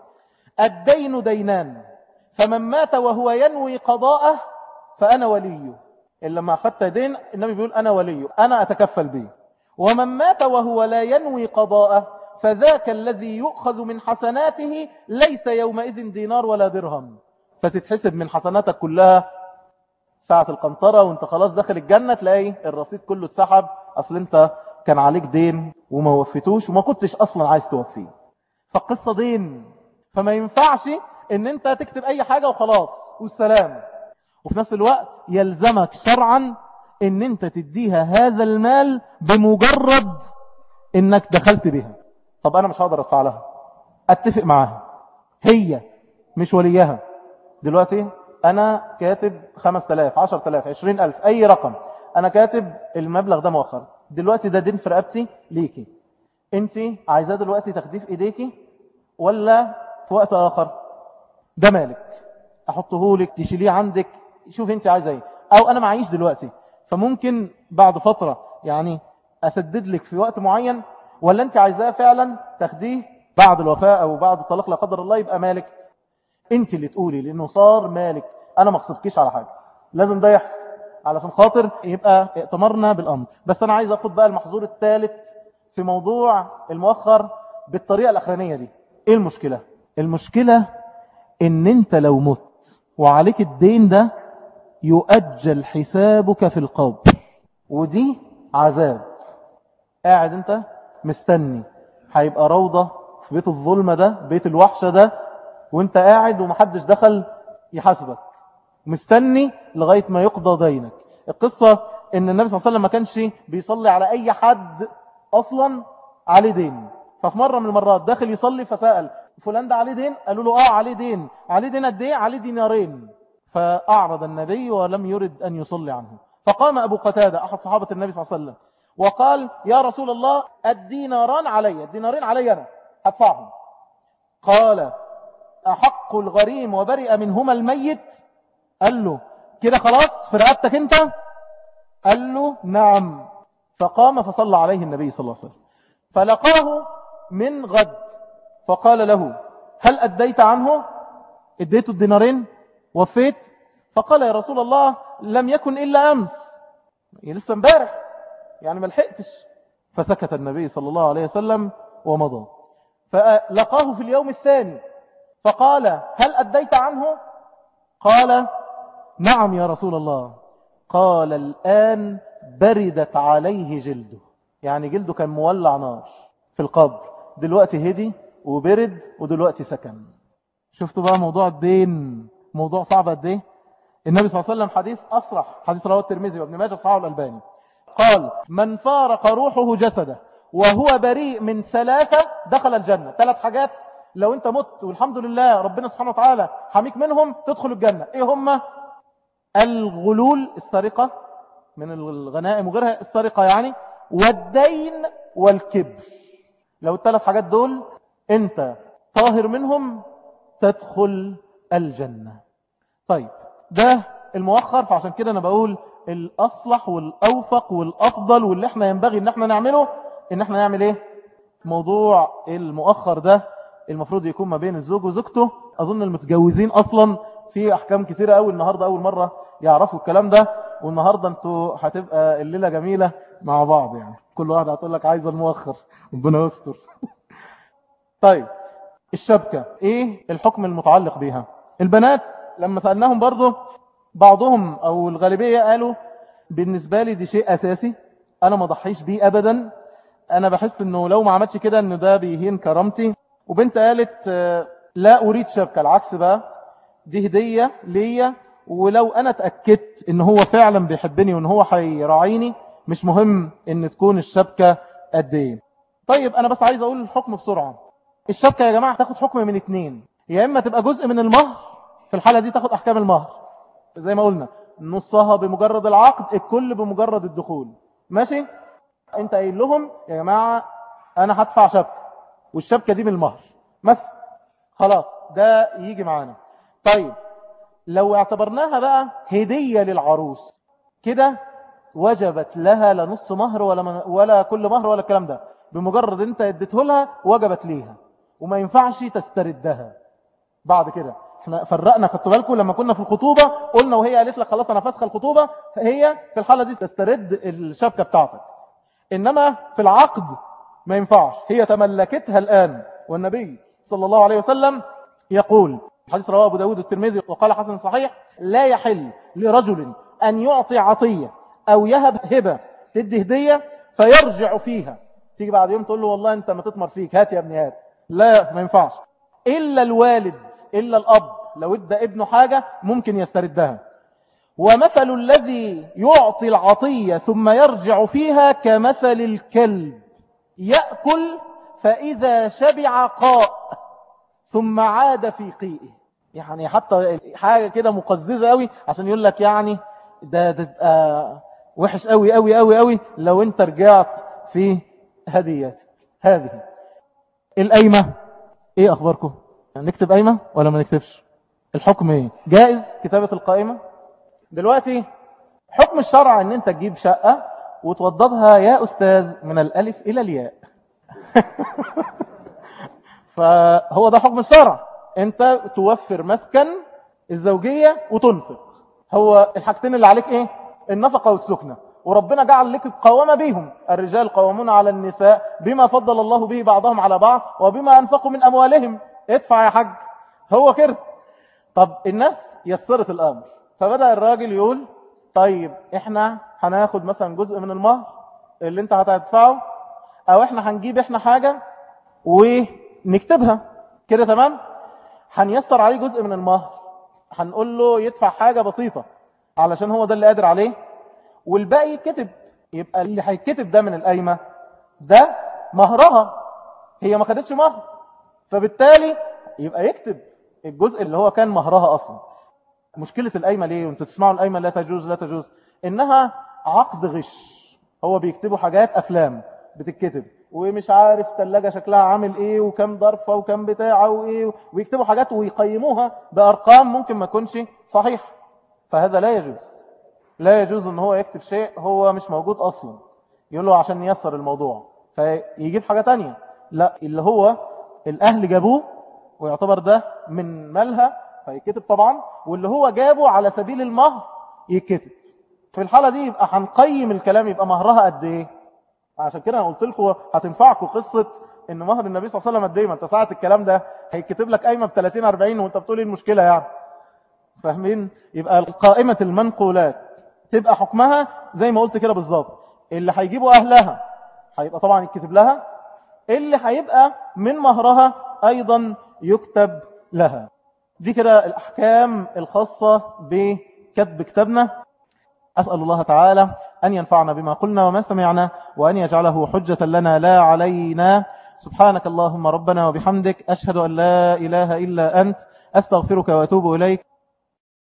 الدين دينان، فمن مات وهو ينوي قضاءه فأنا وليه. إلا ما أخذت دين النبي بيقول أنا وليه، أنا أتكفل به. ومن مات وهو لا ينوي قضاءه فذاك الذي يؤخذ من حسناته ليس يومئذ دينار ولا درهم، فتتحسب من حسناتك كلها ساعة القنطرة وانت خلاص داخل الجنة تلاقي الرصيد كله اتسحب، أصل انت كان عليك دين وما وفيتوش وما كنتش أصلا عايز توفيه. فالقصة دين، فما ينفعش ان انت تكتب اي حاجة وخلاص والسلام. وفي نفس الوقت يلزمك شرعا ان انت تديها هذا المال بمجرد انك دخلت بها. طب أنا مش هقدر أدفع لها، أتفق معاها، هي مش وليها. دلوقتي أنا كاتب خمس تلاف عشر تلاف عشرين ألف أي رقم، أنا كاتب المبلغ ده مؤخر، دلوقتي ده دين في رقبتي ليكي، أنت عايزاه دلوقتي تاخديه في إيديكي ولا في وقت آخر؟ ده مالك، أحطه لك تشيليه عندك، شوف أنت عايزة إيه. أو أنا معيش دلوقتي فممكن بعد فترة يعني أسدد لك في وقت معين، ولا أنت عايزاه فعلا تاخديه بعد الوفاة أو بعد الطلاق لا قدر الله يبقى مالك. أنت اللي تقولي، لأنه صار مالك، أنا ما اغصبكيش على حاجة، لازم ده يحصل علشان خاطر يبقى ائتمرنا بالأمر. بس أنا عايز أخد بقى المحظور الثالث في موضوع المؤخر بالطريقة الأخرانية دي. إيه المشكلة؟ المشكلة إن أنت لو مت وعليك الدين ده يؤجل حسابك في القبر، ودي عذاب. قاعد أنت مستني، هيبقى روضة في بيت الظلمة ده، بيت الوحشة ده، وانت قاعد ومحدش دخل يحاسبك، مستني لغاية ما يقضى دينك. القصة ان النبي صلى الله عليه وسلم ما كانش بيصلي على اي حد اصلا عليه دين، ففي مرة من المرات داخل يصلي فسأل فلان ده عليه دين؟ قالوا له اه عليه دين. عليه دين قد ايه؟ عليه دينارين. فأعرض النبي ولم يرد أن يصلي عنه. فقام أبو قتادة أحد صحابة النبي صلى الله عليه وسلم وقال يا رسول الله الديناران علي، الدينارين علي أنا أدفعهم. قال أحق الغريم وبرئ منهما الميت؟ قال له كده خلاص في رقبتك انت؟ قال له نعم. فقام فصلى عليه النبي صلى الله عليه وسلم. فلقاه من غد فقال له هل أديت عنه؟ اديته الدينارين؟ وفيت؟ فقال يا رسول الله لم يكن إلا أمس، لسه امبارح يعني ما لحقتش. فسكت النبي صلى الله عليه وسلم ومضى. فلقاه في اليوم الثاني فقال هل أديت عنه؟ قال نعم يا رسول الله. قال الآن بردت عليه جلده، يعني جلده كان مولع نار في القبر، دلوقتي هدي وبرد ودلوقتي سكن. شفتوا بقى موضوع الدين موضوع صعب قد ايه؟ النبي صلى الله عليه وسلم حديث أصرح، حديث رواه الترمذي وابن ماجه صححه الألباني، قال من فارق روحه جسده وهو بريء من ثلاثة دخل الجنة. ثلاث حاجات لو انت مت والحمد لله ربنا سبحانه وتعالى حميك منهم تدخل الجنة. ايه هم؟ الغلول، السرقة من الغنائم وغيرها، السرقة يعني، والدين والكبر. لو الثلاث حاجات دول انت طاهر منهم تدخل الجنة. طيب ده المؤخر، فعشان كده انا بقول الاصلح والاوفق والافضل واللي احنا ينبغي ان احنا نعمله ان احنا نعمل ايه؟ موضوع المؤخر ده المفروض يكون ما بين الزوج وزوجته. اظن المتجوزين اصلا في احكام كثيرة قوي النهاردة اول مرة يعرفوا الكلام ده، والنهاردة انتوا هتبقى الليلة جميلة مع بعض، يعني كل واحد هتقول لك عايز المؤخر، ربنا يستر. طيب الشبكة ايه الحكم المتعلق بيها؟ البنات لما سألناهم برضو بعضهم او الغالبية قالوا بالنسبة لي دي شيء اساسي، انا ما ضحيش بيه ابدا، انا بحس انه لو ما عملتش كده انه ده بيهين كرامتي. وبنت قالت لا اريد شبكة، العكس بقى دي هدية ليا، ولو انا اتأكدت ان هو فعلا بيحبني وان هو هيراعيني مش مهم ان تكون الشبكة قد ايه. طيب انا بس عايز اقول الحكم بسرعة. الشبكة يا جماعة تاخد حكم من اتنين، يا اما تبقى جزء من المهر، في الحالة دي تاخد احكام المهر زي ما قلنا، نصها بمجرد العقد، الكل بمجرد الدخول. ماشي؟ انت قايل لهم يا جماعة انا هدفع شبكة والشبكة دي من المهر مثلا، خلاص ده يجي معانا. طيب لو اعتبرناها بقى هدية للعروس كده وجبت لها لا نص مهر ولا من ولا كل مهر ولا الكلام ده، بمجرد انت اديته لها وجبت ليها وما ينفعش تستردها بعد كده. احنا فرقنا، خدتوا بالكم لما كنا في الخطوبة قلنا وهي قالت لك خلاص انا فسخ الخطوبة، هي في الحالة دي تسترد الشبكة بتاعتك. انما في العقد ما ينفعش، هي تملكتها الآن. والنبي صلى الله عليه وسلم يقول حديث رواه أبو داود والترمذي وقال حسن صحيح لا يحل لرجل أن يعطي عطية أو يهب هبة، تدي هدية فيرجع فيها، تيجي بعد يوم تقول له والله أنت ما تطمر فيك هات يا ابني هات، لا ما ينفعش. إلا الوالد إلا الأب لو ادى ابنه حاجة ممكن يستردها. ومثل الذي يعطي العطية ثم يرجع فيها كمثل الكلب يأكل فإذا شبع قاء ثم عاد في قيئه. يعني حتى حاجة كده مقززة قوي عشان يقول لك يعني ده, ده آه وحش قوي قوي قوي قوي لو انت رجعت في هدياتك هذه. القايمة ايه اخباركم؟ نكتب قايمة ولا ما نكتبش؟ الحكم ايه؟ جائز كتابة القائمة؟ دلوقتي حكم الشرع ان انت تجيب شقة وتوضبها يا استاذ من الالف الى الياء. فهو ده حكم الشرع، انت توفر مسكن الزوجية وتنفق. هو الحاجتين اللي عليك ايه؟ النفقة والسكنة، وربنا جعل لك القوامة بيهم. الرجال قوامون على النساء بما فضل الله به بعضهم على بعض وبما أنفقوا من أموالهم. ادفع يا حاج، هو كده. طب الناس يسرت الأمر، فبدأ الراجل يقول طيب احنا هناخد مثلا جزء من المهر اللي انت هتدفعه، او احنا هنجيب احنا حاجة ونكتبها كده، تمام؟ هنيسر عليه جزء من المهر، هنقول له يدفع حاجة بسيطة علشان هو ده اللي قادر عليه، والباقي كتب. يبقى اللي هيكتب ده من القايمة ده مهرها، هي ما خدتش مهر، فبالتالي يبقى يكتب الجزء اللي هو كان مهرها أصلا. مشكلة القايمة ليه وانتوا تسمعوا القايمة لا تجوز لا تجوز؟ إنها عقد غش. هو بيكتبوا حاجات أفلام بتتكتب، ومش عارف تلاجة شكلها عامل ايه وكم ضرفة وكم بتاعة وايه، ويكتبوا حاجات ويقيموها بأرقام ممكن ما تكونش صحيح. فهذا لا يجوز. لا يجوز ان هو يكتب شيء هو مش موجود اصلا، يقول له عشان ييسر الموضوع فيجيب حاجة تانية. لا، اللي هو الاهل جابوه ويعتبر ده من مالها فيكتب طبعا، واللي هو جابه على سبيل المهر يكتب. في الحالة دي يبقى هنقيم الكلام، يبقى مهرها قد ايه. عشان كده انا قلت لكم هتنفعكم قصة ان مهر النبي صلى الله عليه وسلم قد ايه. ما انت ساعة الكلام ده هيكتب لك قايمة ب ثلاثين أربعين وانت بتقول ايه المشكلة يعني؟ فاهمين؟ يبقى قائمة المنقولات تبقى حكمها زي ما قلت كده بالظبط. اللي هيجيبوا اهلها هيبقى طبعا يكتب لها، اللي هيبقى من مهرها ايضا يكتب لها. دي كده الاحكام الخاصة بكتب كتابنا. أسأل الله تعالى أن ينفعنا بما قلنا وما سمعنا، وأن يجعله حجة لنا لا علينا. سبحانك اللهم ربنا وبحمدك، أشهد أن لا إله إلا أنت، أستغفرك وأتوب إليك.